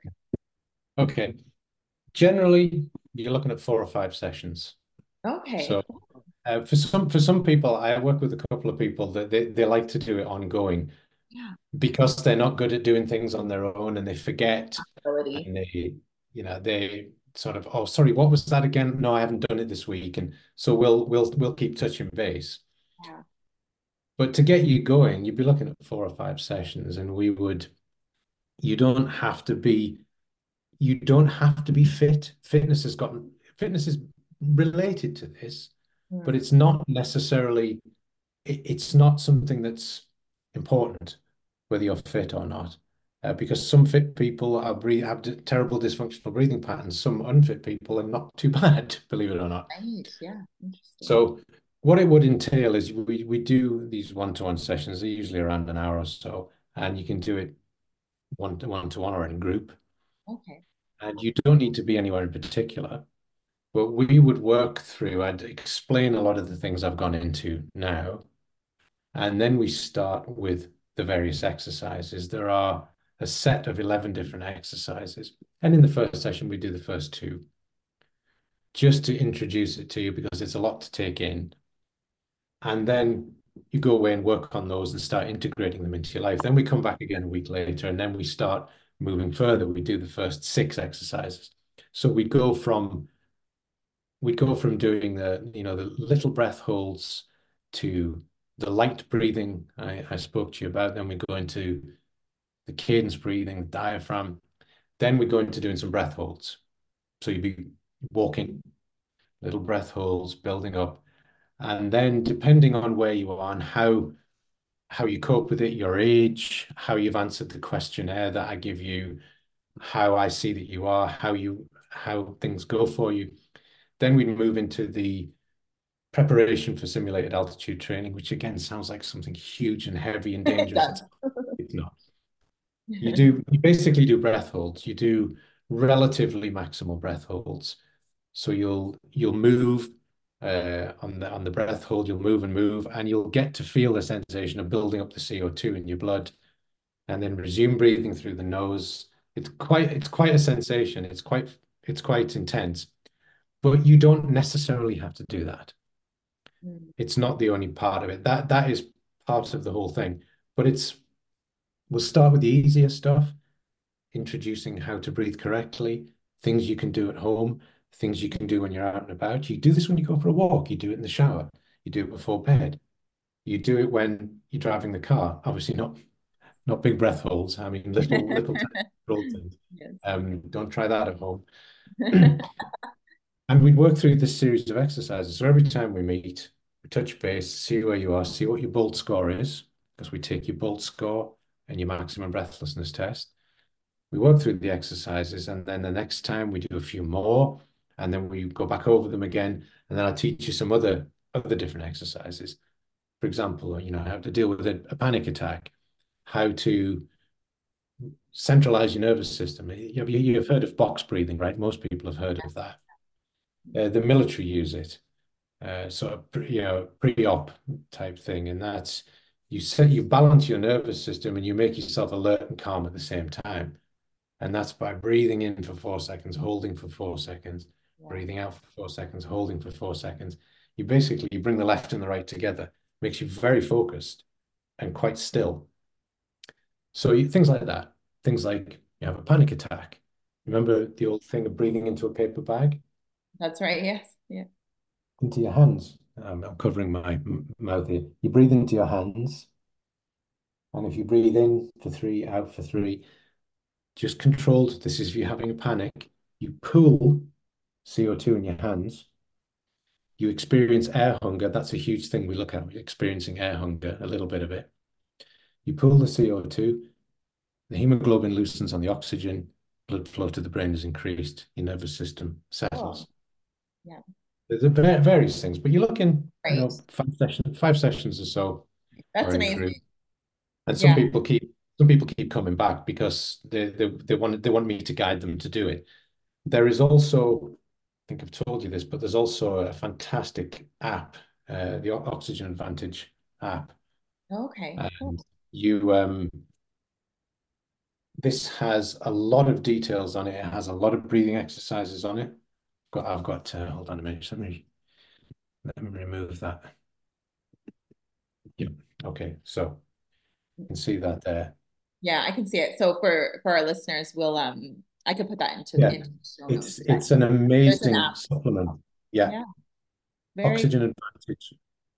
[SPEAKER 2] Okay. Generally, you're looking at four or five sessions.
[SPEAKER 1] Okay.
[SPEAKER 2] So uh, for some for some people, I work with a couple of people that they, they like to do it ongoing
[SPEAKER 1] Yeah.
[SPEAKER 2] because they're not good at doing things on their own and they forget
[SPEAKER 1] Ability.
[SPEAKER 2] and they, you know, they sort of, oh, sorry, what was that again? No, I haven't done it this week. And so we'll we'll we'll keep touching base.
[SPEAKER 1] Yeah.
[SPEAKER 2] But to get you going, you'd be looking at four or five sessions, and we would, you don't have to be, you don't have to be fit. Fitness has gotten, fitness is related to this, but
[SPEAKER 1] Mm.
[SPEAKER 2] it's not necessarily, it, it's not something that's important, whether you're fit or not. Uh, because some fit people are breathe, have d- terrible dysfunctional breathing patterns. Some unfit people are not too bad, believe it or not.
[SPEAKER 1] Right. Yeah. Interesting.
[SPEAKER 2] So what it would entail is we, we do these one-to-one sessions. They're usually around an hour or so, and you can do it one to one to one or in group.
[SPEAKER 1] Okay.
[SPEAKER 2] And you don't need to be anywhere in particular, but we would work through and explain a lot of the things I've gone into now. And then we start with the various exercises. There are a set of eleven different exercises. And in the first session, we do the first two just to introduce it to you because it's a lot to take in. And then you go away and work on those and start integrating them into your life. Then we come back again a week later and then we start moving further. We do the first six exercises. So we go from we'd go from doing the, you know, the little breath holds to the light breathing I, I spoke to you about. Then we go into the cadence breathing, the diaphragm. Then we go into doing some breath holds. So you'd be walking, little breath holds, building up. And then depending on where you are and how how you cope with it, your age, how you've answered the questionnaire that I give you, how I see that you are, how you how things go for you. Then we move into the preparation for simulated altitude training, which again sounds like something huge and heavy and
[SPEAKER 1] It
[SPEAKER 2] dangerous.
[SPEAKER 1] does.
[SPEAKER 2] It's, it's not. You do you basically do breath holds. You do relatively maximal breath holds. So you'll you'll move uh, on the on the breath hold, you'll move and move, and you'll get to feel the sensation of building up the C O two in your blood, and then resume breathing through the nose. It's quite it's quite a sensation. It's quite it's quite intense, but you don't necessarily have to do that.
[SPEAKER 1] Mm.
[SPEAKER 2] It's not the only part of it. That that is part of the whole thing. But it's we'll start with the easier stuff, introducing how to breathe correctly, things you can do at home, things you can do when you're out and about. You do this when you go for a walk, you do it in the shower, you do it before bed, you do it when you're driving the car. Obviously not not big breath holds. I mean little little controlled things.
[SPEAKER 1] Yes.
[SPEAKER 2] Um, don't try that at home. And we'd work through this series of exercises. So every time we meet, we touch base, see where you are, see what your BOLT score is, because we take your BOLT score and your maximum breathlessness test. We work through the exercises, and then the next time we do a few more, and then we go back over them again, and then I'll teach you some other other different exercises. For example, you know, how to deal with a, a panic attack, how to centralize your nervous system. You, you've heard of box breathing, right? Most people have heard of that. Uh, the military use it, uh, sort of pre, you know pre-op type thing, and that's you set you balance your nervous system and you make yourself alert and calm at the same time. And that's by breathing in for four seconds, holding for four seconds,
[SPEAKER 1] Yeah.
[SPEAKER 2] breathing out for four seconds, holding for four seconds. You basically you bring the left and the right together, makes you very focused and quite still. So you, things like that, things like you have a panic attack. Remember the old thing of breathing into a paper bag?
[SPEAKER 1] That's right. Yes. Yeah.
[SPEAKER 2] Into your hands. Um, I'm covering my mouth here. You breathe into your hands. And if you breathe in for three, out for three, just controlled. This is if you're having a panic. You pull C O two in your hands. You experience air hunger. That's a huge thing we look at. We're experiencing air hunger, a little bit of it. You pull the C O two, the hemoglobin loosens on the oxygen, blood flow to the brain is increased, your nervous system
[SPEAKER 1] Oh,
[SPEAKER 2] settles.
[SPEAKER 1] yeah.
[SPEAKER 2] There's a various things, but you're looking, you
[SPEAKER 1] Right.
[SPEAKER 2] know, five sessions, five sessions or so
[SPEAKER 1] That's
[SPEAKER 2] are in
[SPEAKER 1] amazing.
[SPEAKER 2] group. And some
[SPEAKER 1] Yeah.
[SPEAKER 2] people keep some people keep coming back because they they they want they want me to guide them to do it. There is also, I think I've told you this, but there's also a fantastic app uh, the Oxygen Advantage app.
[SPEAKER 1] Okay, cool.
[SPEAKER 2] And you, um, this has a lot of details on it. It has a lot of breathing exercises on it. Got, I've got, uh, hold on a minute. Let me, let me remove that. Yeah. Okay. So you can see that there.
[SPEAKER 1] Yeah, I can see it. So for for our listeners, we'll um I could put that into
[SPEAKER 2] Yeah.
[SPEAKER 1] into the show
[SPEAKER 2] It's,
[SPEAKER 1] notes. But
[SPEAKER 2] it's an
[SPEAKER 1] there's an
[SPEAKER 2] amazing
[SPEAKER 1] app.
[SPEAKER 2] supplement. Yeah.
[SPEAKER 1] Yeah, very
[SPEAKER 2] Oxygen Advantage.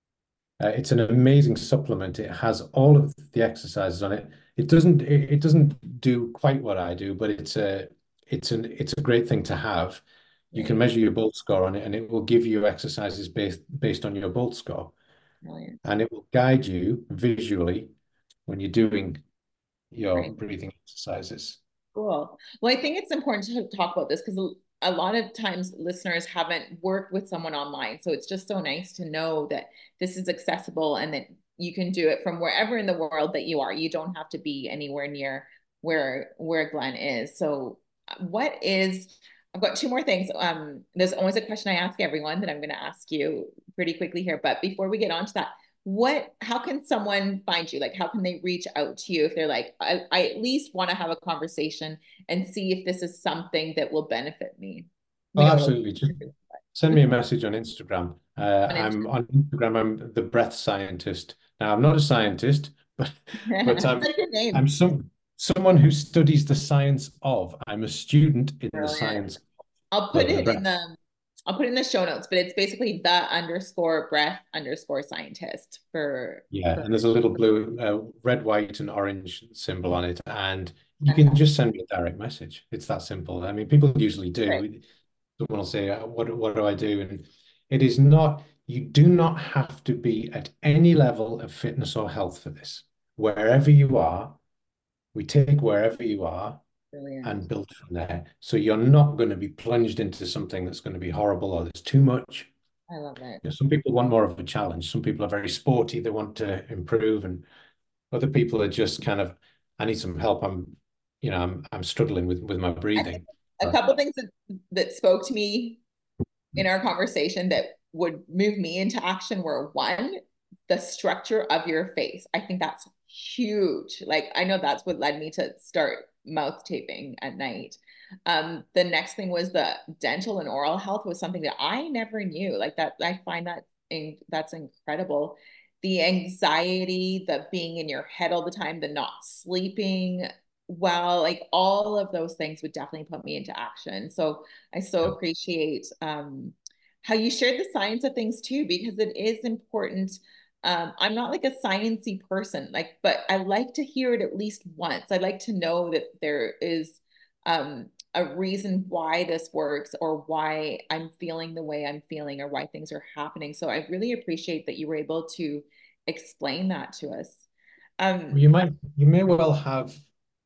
[SPEAKER 2] Uh, it's an amazing supplement. It has all of the exercises on it. It doesn't it, it doesn't do quite what I do, but it's a it's an it's a great thing to have. You can
[SPEAKER 1] great.
[SPEAKER 2] measure your Bolt score on it, and it will give you exercises based based on your Bolt score,
[SPEAKER 1] Brilliant.
[SPEAKER 2] and it will guide you visually when you're doing your
[SPEAKER 1] Great.
[SPEAKER 2] breathing exercises.
[SPEAKER 1] Cool. Well, I think it's important to talk about this because a lot of times listeners haven't worked with someone online. So it's just so nice to know that this is accessible and that you can do it from wherever in the world that you are. You don't have to be anywhere near where where Glenn is. So what is I've got two more things. Um, there's always a question I ask everyone that I'm going to ask you pretty quickly here. But before we get on to that, what how can someone find you, like how can they reach out to you if they're like I, I at least want to have a conversation and see if this is something that will benefit me? We
[SPEAKER 2] Oh,
[SPEAKER 1] know it'll
[SPEAKER 2] absolutely. Just send me a message on Instagram. Uh,
[SPEAKER 1] on
[SPEAKER 2] I'm
[SPEAKER 1] Instagram.
[SPEAKER 2] on Instagram. I'm the breath scientist. Now, I'm not a scientist, but but I'm
[SPEAKER 1] That's a good name.
[SPEAKER 2] I'm some someone who studies the science of. I'm a student in the
[SPEAKER 1] Brilliant.
[SPEAKER 2] science
[SPEAKER 1] I'll put
[SPEAKER 2] of the
[SPEAKER 1] it in
[SPEAKER 2] breath.
[SPEAKER 1] the I'll put it in the show notes, but it's basically the underscore breath underscore scientist for
[SPEAKER 2] Yeah,
[SPEAKER 1] for
[SPEAKER 2] and there's a little blue, uh, red, white, and orange symbol on it, and you can
[SPEAKER 1] fantastic.
[SPEAKER 2] just send me a direct message. It's that simple. I mean, people usually
[SPEAKER 1] Great.
[SPEAKER 2] do. Someone will say, uh, "What what do I do?" And it is not. You do not have to be at any level of fitness or health for this. Wherever you are, we take wherever you are
[SPEAKER 1] Brilliant.
[SPEAKER 2] and build from there. So you're not going to be plunged into something that's going to be horrible or there's too much.
[SPEAKER 1] I love it.
[SPEAKER 2] You know, some people want more of a challenge. Some people are very sporty. They want to improve, and other people are just kind of, I need some help. I'm, you know, I'm I'm struggling with with my
[SPEAKER 1] I think
[SPEAKER 2] breathing.
[SPEAKER 1] a couple things that that spoke to me in our conversation that would move me into action were one, the structure of your face. I think that's huge. Like, I know that's what led me to start mouth taping at night. Um, the next thing was the dental and oral health was something that I never knew. Like that, I find that in, that's incredible. The anxiety, the being in your head all the time, the not sleeping well, like all of those things would definitely put me into action. So I so
[SPEAKER 2] Yeah.
[SPEAKER 1] appreciate um, how you shared the science of things too, because it is important. Um, I'm not like a sciencey person, like, but I like to hear it at least once. I like to know that there is um, a reason why this works or why I'm feeling the way I'm feeling or why things are happening. So I really appreciate that you were able to explain that to us. Um,
[SPEAKER 2] You might, you may well have,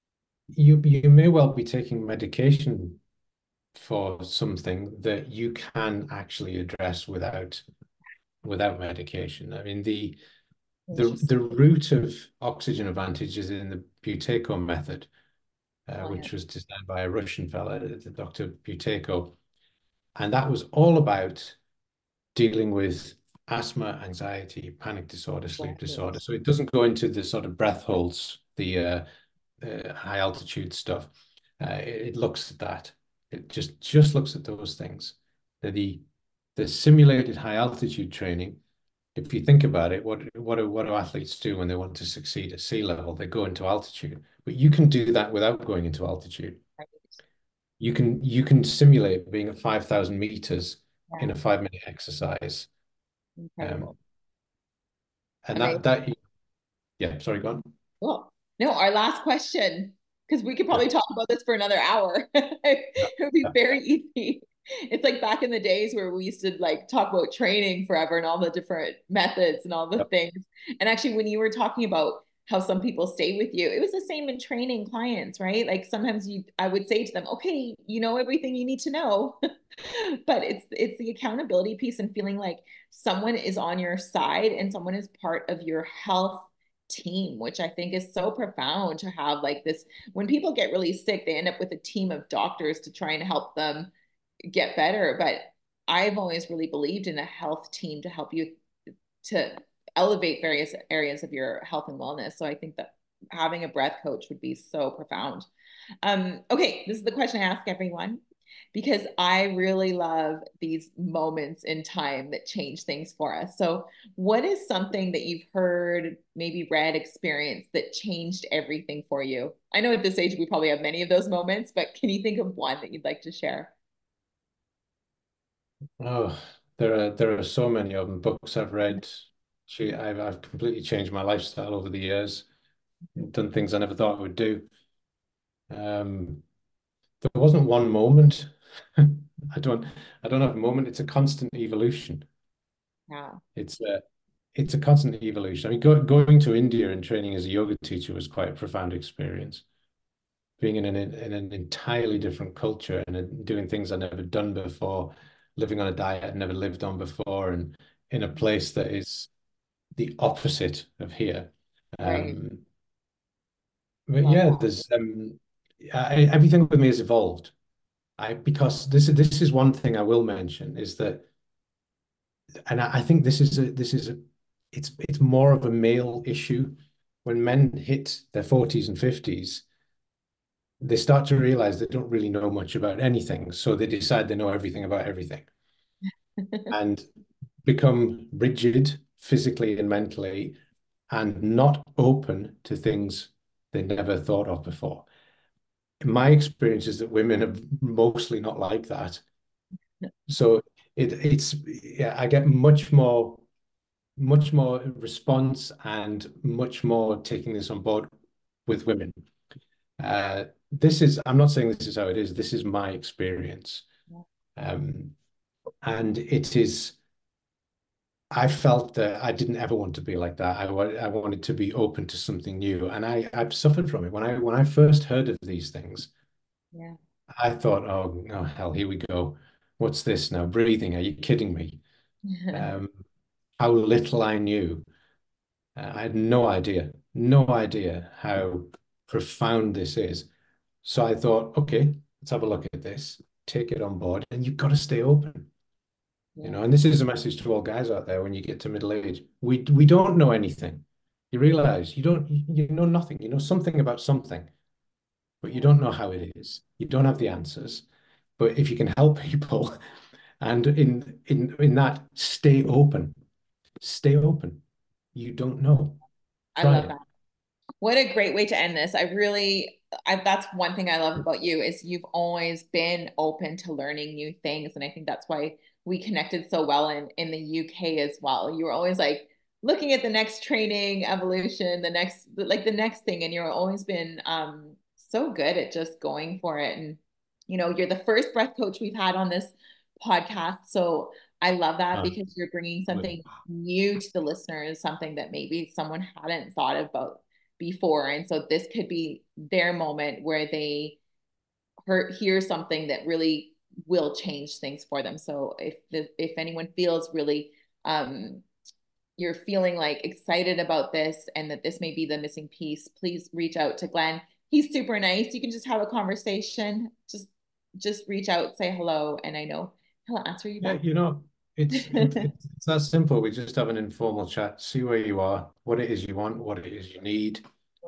[SPEAKER 2] you you may well be taking medication for something that you can actually address without without medication. I mean, the the
[SPEAKER 1] interesting.
[SPEAKER 2] the root of Oxygen Advantage is in the Buteyko method, uh,
[SPEAKER 1] Brilliant.
[SPEAKER 2] which was designed by a Russian fella, Doctor Buteyko, and that was all about dealing with asthma, anxiety, panic disorder, sleep disorder. So it doesn't go into the sort of breath holds, the uh, uh, high altitude stuff. Uh, it, it looks at that. It just just looks at those things. The the, the simulated high altitude training. If you think about it, what what do what do athletes do when they want to succeed at sea level? They go into altitude, but you can do that without going into altitude. You can you can simulate being at five thousand meters in
[SPEAKER 1] Yeah,
[SPEAKER 2] a five minute exercise. Um,
[SPEAKER 1] incredible.
[SPEAKER 2] and that
[SPEAKER 1] Amazing.
[SPEAKER 2] that yeah, sorry, go on.
[SPEAKER 1] Cool. No, our last question, because we could
[SPEAKER 2] Yeah,
[SPEAKER 1] probably talk about this for another hour.
[SPEAKER 2] yeah,
[SPEAKER 1] It would be
[SPEAKER 2] yeah.
[SPEAKER 1] very easy. It's like back in the days where we used to like talk about training forever and all the different methods and all the
[SPEAKER 2] Yeah.
[SPEAKER 1] things. And actually, when you were talking about how some people stay with you, it was the same in training clients, right? Like sometimes you, I would say to them, okay, you know everything you need to know, but it's it's the accountability piece and feeling like someone is on your side and someone is part of your health team, which I think is so profound to have like this. When people get really sick, they end up with a team of doctors to try and help them get better. But I've always really believed in a health team to help you to elevate various areas of your health and wellness. So I think that having a breath coach would be so profound. Um, okay, this is the question I ask everyone because I really love these moments in time that change things for us. So, what is something that you've heard, maybe read, experienced that changed everything for you? I know at this age we probably have many of those moments, but can you think of one that you'd like to share?
[SPEAKER 2] Oh, there are there are so many of them. Books I've read. Gee, I've I've completely changed my lifestyle over the years. Done things I never thought I would do. Um, there wasn't one moment. I don't I don't have a moment. It's a constant evolution.
[SPEAKER 1] Yeah.
[SPEAKER 2] It's a it's a constant evolution. I mean, go, going to India and training as a yoga teacher was quite a profound experience. Being in an in an entirely different culture and uh, doing things I'd never done before, living on a diet I'd never lived on before, and in a place that is the opposite of here.
[SPEAKER 1] Right.
[SPEAKER 2] Um, but
[SPEAKER 1] Love
[SPEAKER 2] yeah,
[SPEAKER 1] that.
[SPEAKER 2] there's um, I, everything with me has evolved. I because this this is one thing I will mention is that, and I, I think this is a this is a it's it's more of a male issue. When men hit their forties and fifties, they start to realize they don't really know much about anything, so they decide they know everything about everything and become rigid physically and mentally and not open to things they never thought of before. My experience is that women are mostly not like that. So it it's yeah, I get much more much more response and much more taking this on board with women. Uh, this is I'm not saying this is how it is. This is my experience, um, and it is. I felt that I didn't ever want to be like that. I, wa- I wanted to be open to something new, and I I've suffered from it. When I when I first heard of these things,
[SPEAKER 1] Yeah.
[SPEAKER 2] I thought, oh, oh hell, here we go. What's this now? Breathing? Are you kidding me? Um, how little I knew. Uh, I had no idea, no idea how profound this is. So I thought, okay, let's have a look at this, take it on board, and you've got to stay open. You
[SPEAKER 1] Yeah.
[SPEAKER 2] know, and this is a message to all guys out there when you get to middle age. We we don't know anything. You realize you don't you know nothing. You know something about something, but you don't know how it is. You don't have the answers. But if you can help people and in in in that, stay open. Stay open. You don't know.
[SPEAKER 1] I
[SPEAKER 2] Try
[SPEAKER 1] love
[SPEAKER 2] it.
[SPEAKER 1] that. What a great way to end this. I really, I, that's one thing I love about you is you've always been open to learning new things. And I think that's why we connected so well in, in the U K as well. You were always like looking at the next training evolution, the next, like the next thing. And you've always been um, so good at just going for it. And, you know, you're the first breath coach we've had on this podcast. So I love that
[SPEAKER 2] Um,
[SPEAKER 1] because you're bringing something new to the listeners, something that maybe someone hadn't thought about before. And so this could be their moment where they hear, hear something that really will change things for them. So if the, if anyone feels really um, you're feeling like excited about this and that this may be the missing piece, please reach out to Glenn. He's super nice. You can just have a conversation. Just just reach out, say hello, and I know he'll answer you
[SPEAKER 2] yeah,
[SPEAKER 1] back.
[SPEAKER 2] you know, it's it, it's it's that simple. We just have an informal chat, see where you are, what it is you want, what it is you need.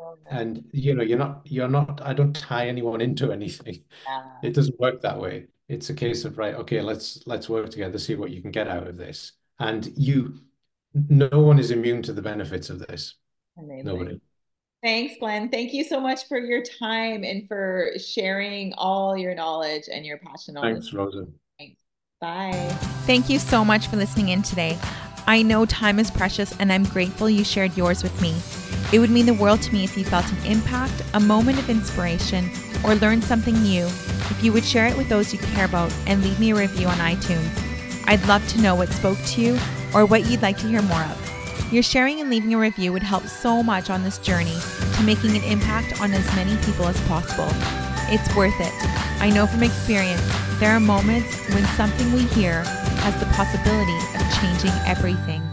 [SPEAKER 2] And you know, you're not you're not I don't tie anyone into anything.
[SPEAKER 1] Yeah,
[SPEAKER 2] It doesn't work that way. It's a case of right, okay, let's let's work together, see what you can get out of this. And you, no one is immune to the benefits of this.
[SPEAKER 1] amazing.
[SPEAKER 2] Nobody.
[SPEAKER 1] Thanks, Glenn. Thank you so much for your time and for sharing all your knowledge and your passion on this.
[SPEAKER 2] Thanks, Rosa.
[SPEAKER 1] Thanks. Bye. Thank you so much for listening in today. I know time is precious and I'm grateful you shared yours with me. It would mean the world to me if you felt an impact, a moment of inspiration, or learned something new. If you would share it with those you care about and leave me a review on iTunes. I'd love to know what spoke to you or what you'd like to hear more of. Your sharing and leaving a review would help so much on this journey to making an impact on as many people as possible. It's worth it. I know from experience, there are moments when something we hear has the possibility of changing everything.